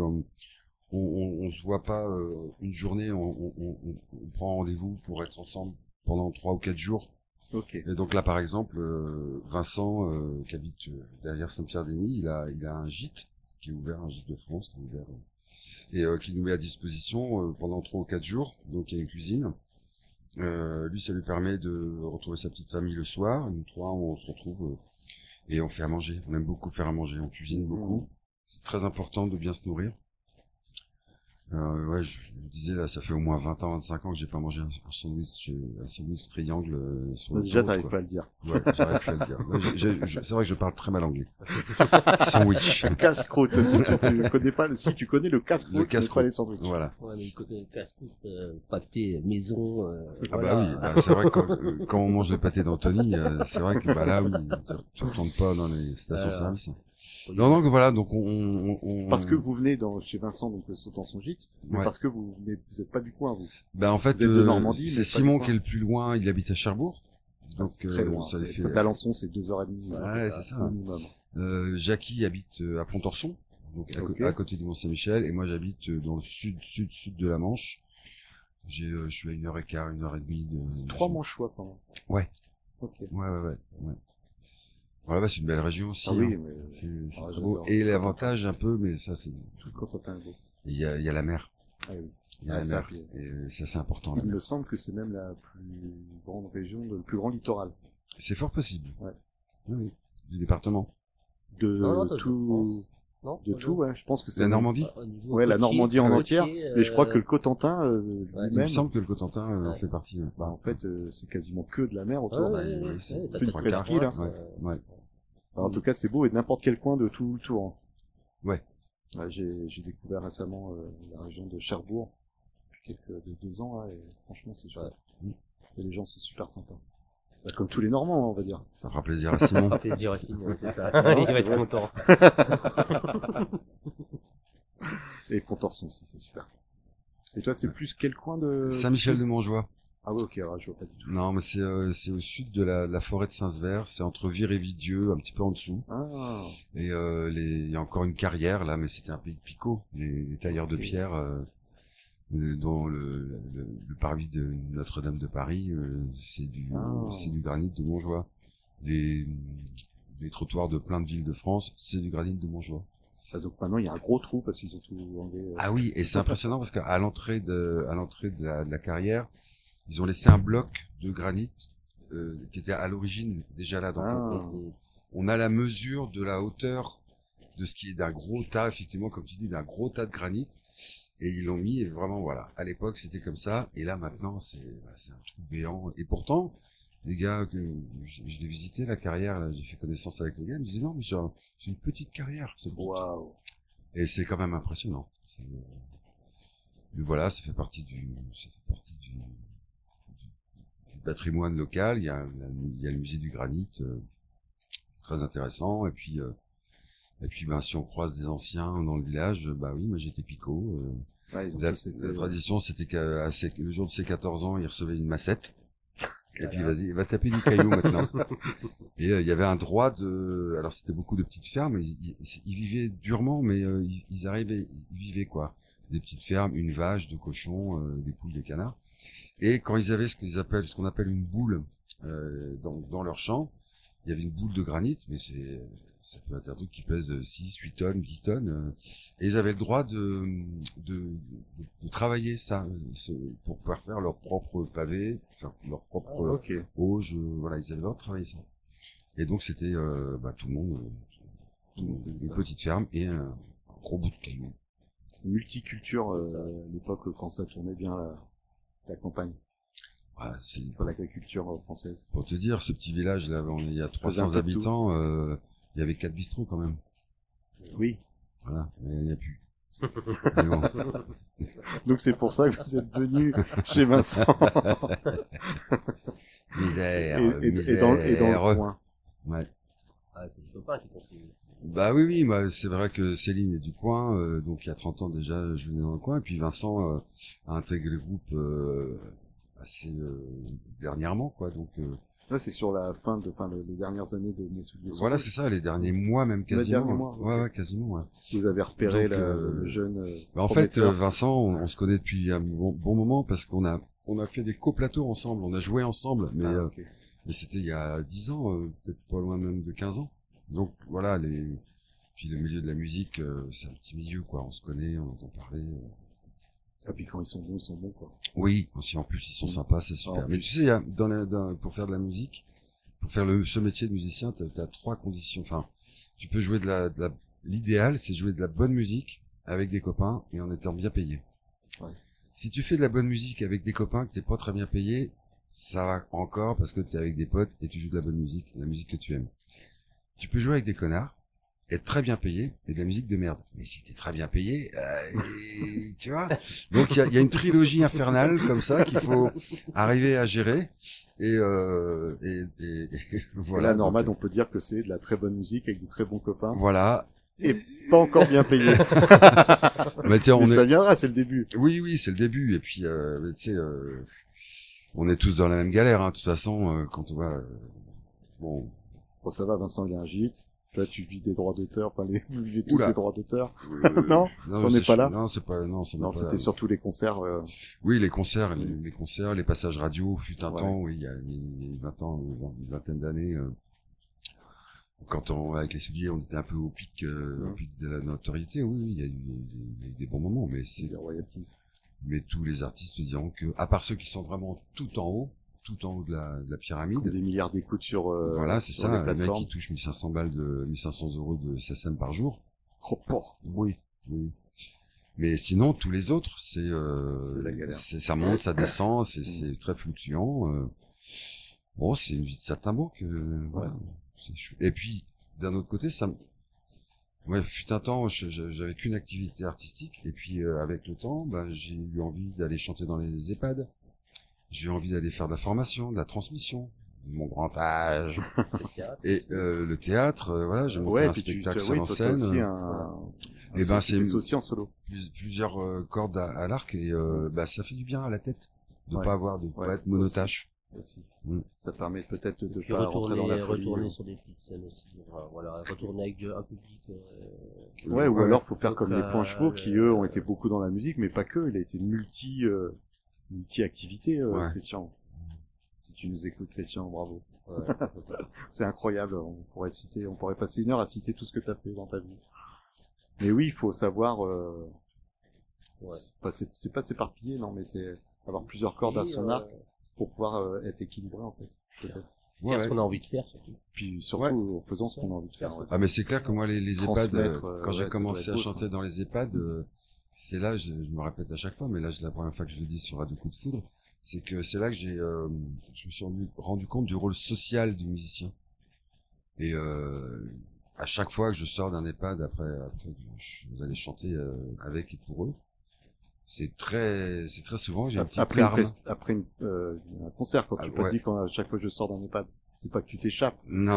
on se voit pas une journée, on prend rendez-vous pour être ensemble pendant 3 ou 4 jours. Ok. Et donc là, par exemple, Vincent, qui habite derrière Saint-Pierre-des-Nies, il a un gîte qui est ouvert, un gîte de France qui est ouvert, et qui nous met à disposition pendant 3 ou 4 jours. Donc il y a une cuisine. Lui, ça lui permet de retrouver sa petite famille le soir. Nous trois, on se retrouve et on fait à manger. On aime beaucoup faire à manger. On cuisine beaucoup. C'est très important de bien se nourrir. Ouais, je vous disais là, ça fait au moins 20 ans, 25 ans que j'ai pas mangé un sandwich triangle sur le Déjà, toast, t'arrives quoi. pas à le dire. Ouais, j'arrive plus à le dire. Ouais, c'est vrai que je parle très mal anglais. Sandwich. Casse-croûte. Tu connais pas si tu connais le casse-croûte, Le tu connais casse-croûte. pas les sandwichs. Voilà. Ouais, mais le côté casse-croûte, pâté, maison, Ah voilà. bah oui, bah c'est vrai que quand on mange le pâté d'Anthony, c'est vrai que bah là oui, tu retournes pas dans les stations-service. Non, donc voilà, donc on... Parce que vous venez chez Vincent, donc dans son gîte, mais Ouais. parce que vous êtes pas du coin, vous. Bah en fait, Vous êtes de Normandie, mais c'est pas Simon du coin. qui est le plus loin, il habite à Cherbourg. Donc C'est très loin. ça lui fait... Quand Alençon, c'est 2h30. Ouais, c'est ça. Minimum. Jackie habite à Pontorson, donc Ok. à côté du Mont-Saint-Michel, et moi j'habite dans le sud de la Manche. Je suis à 1h15, 1h30 de... C'est 3 Manchois, quand même. Ouais. Ok. Ouais. Voilà, bah c'est une belle région aussi. Ah oui, hein. mais C'est Ah, très beau. j'adore. Et l'avantage un peu, mais ça c'est... tout le Cotentin est beau. Il y a la mer. Ah oui. Il y a Ah, la ça, mer. Et ça, c'est important. il me semble que c'est même la plus grande région, le plus grand littoral. C'est fort possible. Ouais. Oui, du département. De Non, toi, je tout, Non, de toi, tout, ouais. Je pense que c'est La Normandie. au niveau Ouais, la côtier, Normandie en côtier, entière. Et je crois que le Cotentin, Il me lui-même, semble que le Cotentin Ouais. fait partie. Ouais. bah, en fait, c'est quasiment que de la mer Ouais, autour. ouais, ouais, ouais, c'est- ouais, c'est une t'as presqu'île, Terre hein. Droite, Ouais. Alors, en tout cas, c'est beau et n'importe quel coin de tout le tour. Hein. Ouais. Ouais, j'ai découvert récemment la région de Cherbourg, depuis de 2 ans, là, et franchement, c'est chouette. Ouais. Et les gens sont super sympas. Bah, comme tous les Normands, on va dire. Ça fera plaisir à Simon. Ça fait plaisir aussi, ouais, c'est ça. Non, Il c'est va être vrai. content. Et Pontorson aussi, c'est super. Et toi, c'est plus quel coin de... Saint-Michel-de-Montjoie. Ah ouais, ok, alors, je vois pas du tout. Non, mais c'est au sud de la forêt de Saint-Sever. C'est entre Vire et Vidieu, un petit peu en dessous. Ah, Et il y a encore une carrière là, mais c'était un pays de picots, les tailleurs de Ok. pierre, dont le parvis de Notre-Dame de Paris, c'est du granit de Montjoie. Les trottoirs de plein de villes de France, c'est du granit de Montjoie. ah, donc maintenant, il y a un gros trou parce qu'ils ont tout enlevé. Ah oui, et c'est impressionnant parce qu'à l'entrée de la carrière, ils ont laissé un bloc de granit qui était à l'origine déjà là. Donc Ah. on a la mesure de la hauteur de ce qui est d'un gros tas, effectivement, comme tu dis, d'un gros tas de granit. Et ils l'ont mis, et vraiment, voilà. À l'époque, c'était comme ça. Et là, maintenant, c'est un trou béant. Et pourtant, les gars, je l'ai visité, la carrière, là, j'ai fait connaissance avec les gars, ils me disaient, non, mais c'est une petite carrière. Waouh. Et c'est quand même impressionnant. Mais voilà, ça fait partie du patrimoine local. Il y a le musée du granit, très intéressant. Et puis, ben, si on croise des anciens dans le village, bah oui, moi j'étais picot. Ouais, ils ont La tous été- tradition, c'était le jour de ses 14 ans, il recevait une massette. Et puis Voilà. vas-y, va taper du caillou maintenant. Et il y avait un droit de... Alors c'était beaucoup de petites fermes, ils vivaient durement, mais ils vivaient quoi. Des petites fermes, une vache, 2 cochons, des poules, des canards. Et quand ils avaient ce qu'on appelle une boule dans leur champ, il y avait une boule de granit, mais ça peut être un truc qui pèse 6, 8 tonnes, 10 tonnes. Et ils avaient le droit de travailler ça pour pouvoir faire leur propre pavé, pour faire leur propre Ok. auge. Voilà, ils avaient le droit de travailler ça. Et donc c'était tout le monde, une Ça. petite ferme et un gros bout de caillou. Multiculture, Ça. à l'époque, quand ça tournait bien la campagne. Voilà, c'est Enfin, l'agriculture française. pour te dire, ce petit village là, il y a un 300 peu de habitants, il y avait 4 bistrots quand même. Oui. Voilà, mais il n'y a plus. Mais bon. Donc c'est pour ça que vous êtes venu chez Vincent. Misère, et dans le coin. Ouais. Ah, c'est les copains qui contribuent. Bah oui, bah, c'est vrai que Céline est du coin, donc il y a 30 ans déjà, je venais dans le coin, et puis Vincent a intégré le groupe assez dernièrement, quoi. Donc Là, c'est sur la les dernières années de mes souliers. voilà, c'est ça, les derniers mois même Les quasiment. derniers mois, Ouais, ok. ouais, quasiment. Ouais. Vous avez repéré Donc, le jeune. Bah, en fait, prometteur. Vincent, on se connaît depuis un bon moment parce qu'on a fait des coplateaux ensemble, on a joué ensemble, mais Ah, ok. mais c'était il y a 10 ans, peut-être pas loin même de 15 ans. Donc voilà, puis le milieu de la musique, c'est un petit milieu, quoi. On se connaît, on entend parler. Ah, puis quand ils sont bons, quoi. Oui, aussi en plus ils sont sympas, c'est super. Ah, Mais tu sais, il y a, pour faire de la musique, pour faire ce métier de musicien, t'as 3 conditions. Enfin, tu peux jouer l'idéal, c'est jouer de la bonne musique avec des copains et en étant bien payé. Ouais. Si tu fais de la bonne musique avec des copains que t'es pas très bien payé, ça va encore parce que t'es avec des potes et tu joues de la bonne musique, la musique que tu aimes. Tu peux jouer avec des connards, être très bien payé et de la musique de merde. Mais si t'es très bien payé, tu vois. Donc il y a une trilogie infernale comme ça qu'il faut arriver à gérer et voilà. Là, Norman, Donc, on peut dire que c'est de la très bonne musique avec des très bons copains. voilà. Et pas encore bien payé. Mais tu sais, Mais ça viendra, c'est le début. oui, c'est le début. Et puis, mais tu sais, on est tous dans la même galère, hein. De toute façon, quand on va, bon, Bon, ça va, Vincent, il a un gîte. Toi, tu vis des droits d'auteur. Enfin, vous vivez tous Oula. des droits d'auteur. Non, ça n'est pas là. Non, c'est pas, non, ça n'est Non, pas c'était là. surtout les concerts. Oui, les concerts, les passages radio, fut un Ouais. temps, oui, il y a 20 ans, une vingtaine d'années, quand avec les souliers, on était un peu au pic de la notoriété, oui, il y a eu des bons moments, mais C'est c'est, des royalties. Mais tous les artistes diront que, à part ceux qui sont vraiment tout en haut de la pyramide. Comme des milliards d'écoutes sur, voilà, c'est sur ça, les le mec plateformes. qui touche 1500 euros de SSM par jour. Oh, Oui. Mais sinon, tous les autres, c'est la galère. ça monte, ça descend, c'est très fluctuant. Bon, c'est une vie de saltimbanque. Voilà. Et puis, d'un autre côté, fut un temps, j'avais qu'une activité artistique, et puis avec le temps, j'ai eu envie d'aller chanter dans les EHPAD. J'ai eu envie d'aller faire de la formation, de la transmission, de mon grand âge. Et le théâtre, voilà, j'ai monté un spectacle sur en scène. Aussi et c'est aussi en solo. Plusieurs cordes à l'arc, et ça fait du bien à la tête de Ouais. pas être monotache. Aussi. Mm. Ça permet peut-être de Puis pas rentrer dans la folie. retourner sur des petites scènes aussi. Enfin, voilà, retourner avec un public. Ouais, ou alors faut faire comme les local, points chevaux qui eux ont été beaucoup dans la musique, mais pas que. Il a été multi-activité, Ouais. Christian. Si tu nous écoutes, Christian, bravo. Ouais. C'est incroyable. On pourrait passer 1 heure à citer tout ce que t'as fait dans ta vie. Mais oui, il faut savoir, c'est pas s'éparpiller, non, mais c'est avoir plusieurs cordes à son arc pour pouvoir être équilibré, en fait. Peut-être. Faire ce qu'on a envie de faire, surtout. Puis surtout en faisant ce qu'on a envie de faire. Ouais. Ah, mais c'est clair que moi, les EHPAD, Transmettre, quand j'ai ça commencé doit à être beau, chanter dans les EHPAD, c'est là, je me répète à chaque fois, mais là, c'est la première fois que je le dis sur Radio Coup de Foudre, c'est que c'est là que je me suis rendu compte du rôle social du musicien. Et à chaque fois que je sors d'un EHPAD, après vous allez chanter avec et pour eux, c'est très souvent j'ai une petite larme. Après un concert, quand tu peux dire à chaque fois que je sors d'un EHPAD, c'est pas que tu t'échappes. Non.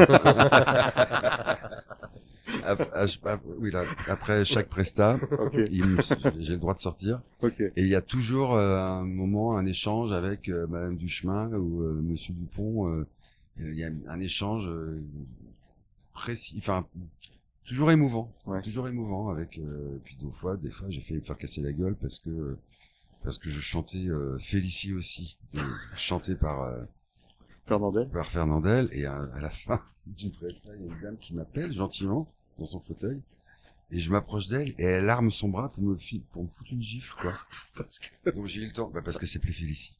Après chaque presta, j'ai le droit de sortir. Okay. Et il y a toujours un moment, un échange avec Madame Duchemin ou Monsieur Dupont. Il y a un échange précis, enfin toujours émouvant, avec. Puis des fois, j'ai failli me faire casser la gueule parce que je chantais Félicie aussi, chanté par Fernandel, et à la fin d'une presta, il y a une dame qui m'appelle gentiment dans son fauteuil, et je m'approche d'elle, et elle arme son bras pour me foutre une gifle, quoi. Donc j'ai eu le temps, parce que c'est plus Félicie.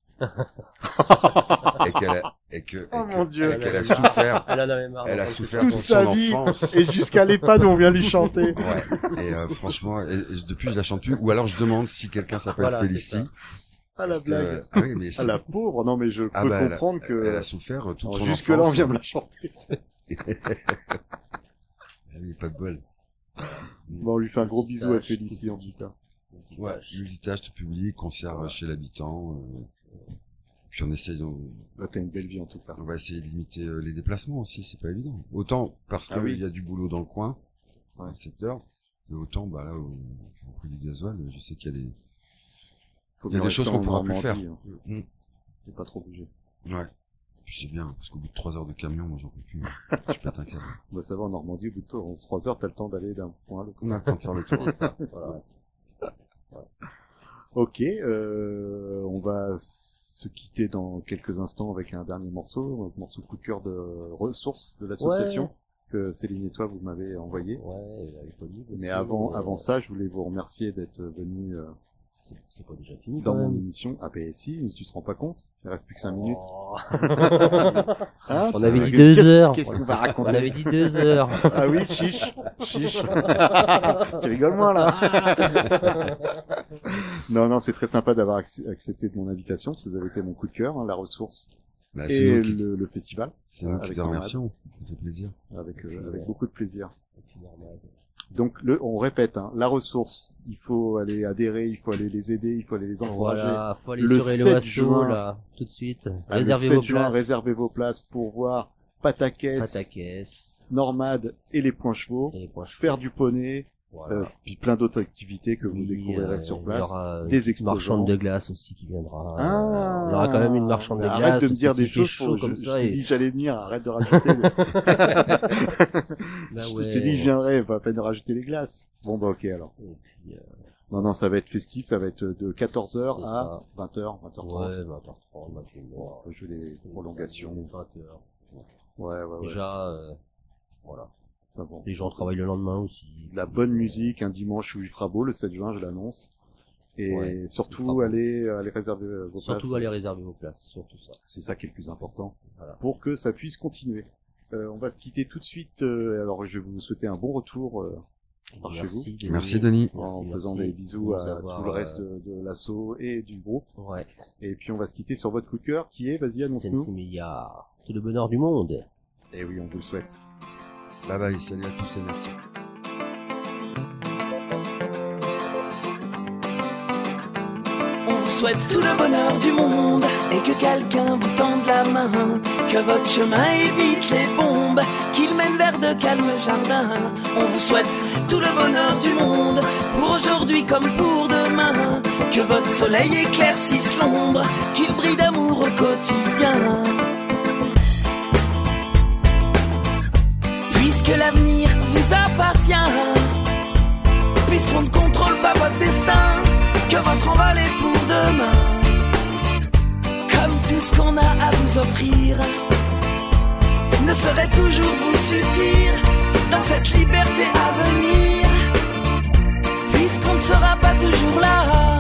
et qu'elle a souffert. Elle a souffert toute sa vie, enfance. et jusqu'à l'EHPAD où on vient lui chanter. Ouais. Et franchement, depuis je la chante plus. Ou alors je demande si quelqu'un s'appelle Félicie. Ah, la blague. Ah oui, mais la pauvre. Non, mais je peux comprendre elle a souffert toute son enfance. Jusque là, on vient me la chanter. Ah oui, pas de bol. Bon, on lui fait un gros bisou à Félicie, en tout cas. Ouais, multitâche tout public, concert chez l'habitant. Puis on essaye. T'as une belle vie en tout cas. On va essayer de limiter les déplacements aussi, c'est pas évident. Autant parce que il y a du boulot dans le coin, dans le secteur, mais autant là au prix du gasoil, je sais qu'il y a des choses qu'on pourra plus faire. Et pas trop bouger. Ouais. Puis c'est bien, parce qu'au bout de 3 heures de camion, moi j'en peux plus. Je pète un câble. Bah ça va, en Normandie, au bout de 3 heures, t'as le temps d'aller d'un point à l'autre. On a le temps de faire le tour. Voilà. Ok, on va se quitter dans quelques instants avec un dernier morceau, un morceau coup de cœur de ressources de l'association que Céline et toi vous m'avez envoyé. Mais avant ça, je voulais vous remercier d'être venu c'est pas déjà fini dans mon émission. Ah ben si, mais tu te rends pas compte. Il reste plus que 5 minutes. On avait dit 2 heures. Qu'est-ce qu'on va raconter? On avait dit 2 heures. Ah oui, chiche. Tu rigoles moins là. Non, c'est très sympa d'avoir accepté de mon invitation, parce que vous avez été mon coup de cœur, la ressource et le festival. C'est nous qui te remercions. Ça fait plaisir. Avec beaucoup de plaisir. Donc on répète, la ressource, il faut aller adhérer, il faut aller les aider, il faut aller les encourager. Voilà, faut aller le sur 7 juin, là, tout de suite. Réservez vos places. Réservez vos places pour voir Pataquès, Normade et les points chevaux, faire du poney, puis plein d'autres activités que vous découvrirez sur place. Des exposants. Marchande de glace aussi qui viendra. On aura quand même une marchande de glace. Arrête de me dire des choses je t'ai dit que j'allais venir, arrête de rajouter. Je t'ai dit que je viendrais, pas à peine de rajouter les glaces. Bon ok alors. Non, ça va être festif, ça va être de 14h à 20h, 20h30. Ouais, 20h30, 21h. On peut jouer les prolongations. 20h. Ouais. Déjà, voilà. Bon. Les gens travaillent le lendemain aussi. De la bonne musique, un dimanche où il fera beau, le 7 juin, je l'annonce. Et surtout, allez réserver vos places. Surtout allez réserver vos places, surtout ça. C'est ça qui est le plus important. Voilà. Pour que ça puisse continuer. On va se quitter tout de suite. Alors, je vais vous souhaiter un bon retour par chez vous. Denis. Merci Denis. En faisant des bisous à tout le reste de l'asso et du groupe. Ouais. Et puis, on va se quitter sur votre coup de cœur qui est, vas-y, annonce-nous. Sensimilia. Tout le bonheur du monde. Et oui, on vous le souhaite. Bye bye, salut à tous et merci. On vous souhaite tout le bonheur du monde et que quelqu'un vous tende la main, que votre chemin évite les bombes, qu'il mène vers de calmes jardins. On vous souhaite tout le bonheur du monde, pour aujourd'hui comme pour demain, que votre soleil éclaircisse l'ombre, qu'il brille d'amour au quotidien. Puisque l'avenir vous appartient, puisqu'on ne contrôle pas votre destin, que votre envol est pour demain. Comme tout ce qu'on a à vous offrir ne saurait toujours vous suffire dans cette liberté à venir, puisqu'on ne sera pas toujours là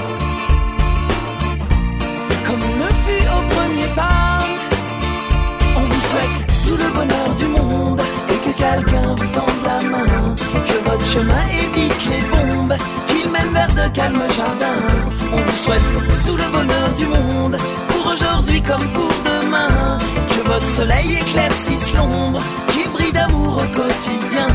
comme on le fut au premier pas. On vous souhaite tout le bonheur du monde et que quelqu'un vous tende la main, que votre chemin évite les bombes, qu'il mène vers de calmes jardins. On vous souhaite tout le bonheur du monde, pour aujourd'hui comme pour demain, que votre soleil éclaircisse l'ombre, qu'il brille d'amour au quotidien.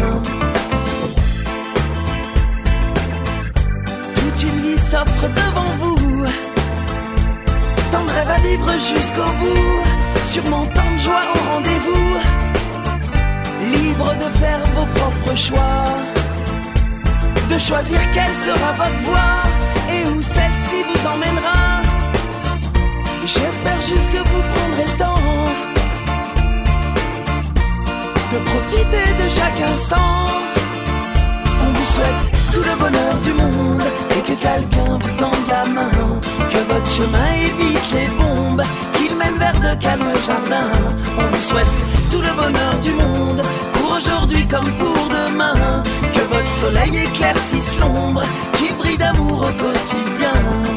Toute une vie s'offre devant vous, tant de rêves à vivre jusqu'au bout, sûrement tant de joie au rendez-vous, libre de faire vos propres choix, de choisir quelle sera votre voie et où celle-ci vous emmènera. J'espère juste que vous prendrez le temps de profiter de chaque instant. On vous souhaite tout le bonheur du monde et que quelqu'un vous tende la main, que votre chemin évite les bombes, qu'il mène vers de calmes jardins. On vous souhaite tout le bonheur du monde, pour aujourd'hui comme pour demain, que votre soleil éclaircisse l'ombre, qu'il brille d'amour au quotidien.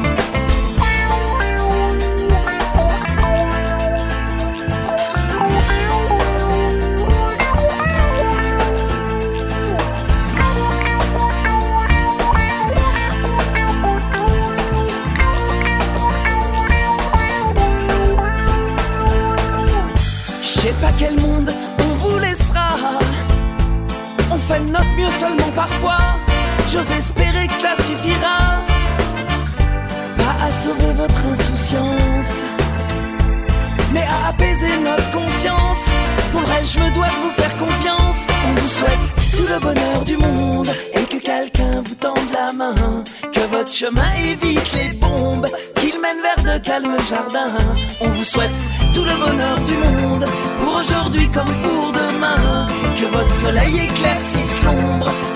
Je sais pas quel monde on vous laissera, on fait de notre mieux seulement parfois, j'ose espérer que cela suffira, pas à sauver votre insouciance, mais à apaiser notre conscience. Pour le reste, je me dois de vous faire confiance. On vous souhaite tout le bonheur du monde et que quelqu'un vous tende la main, que votre chemin évite les bombes, qu'il mène vers de calmes jardins. On vous souhaite tout le bonheur du monde, pour aujourd'hui comme pour demain, que votre soleil éclaircisse l'ombre,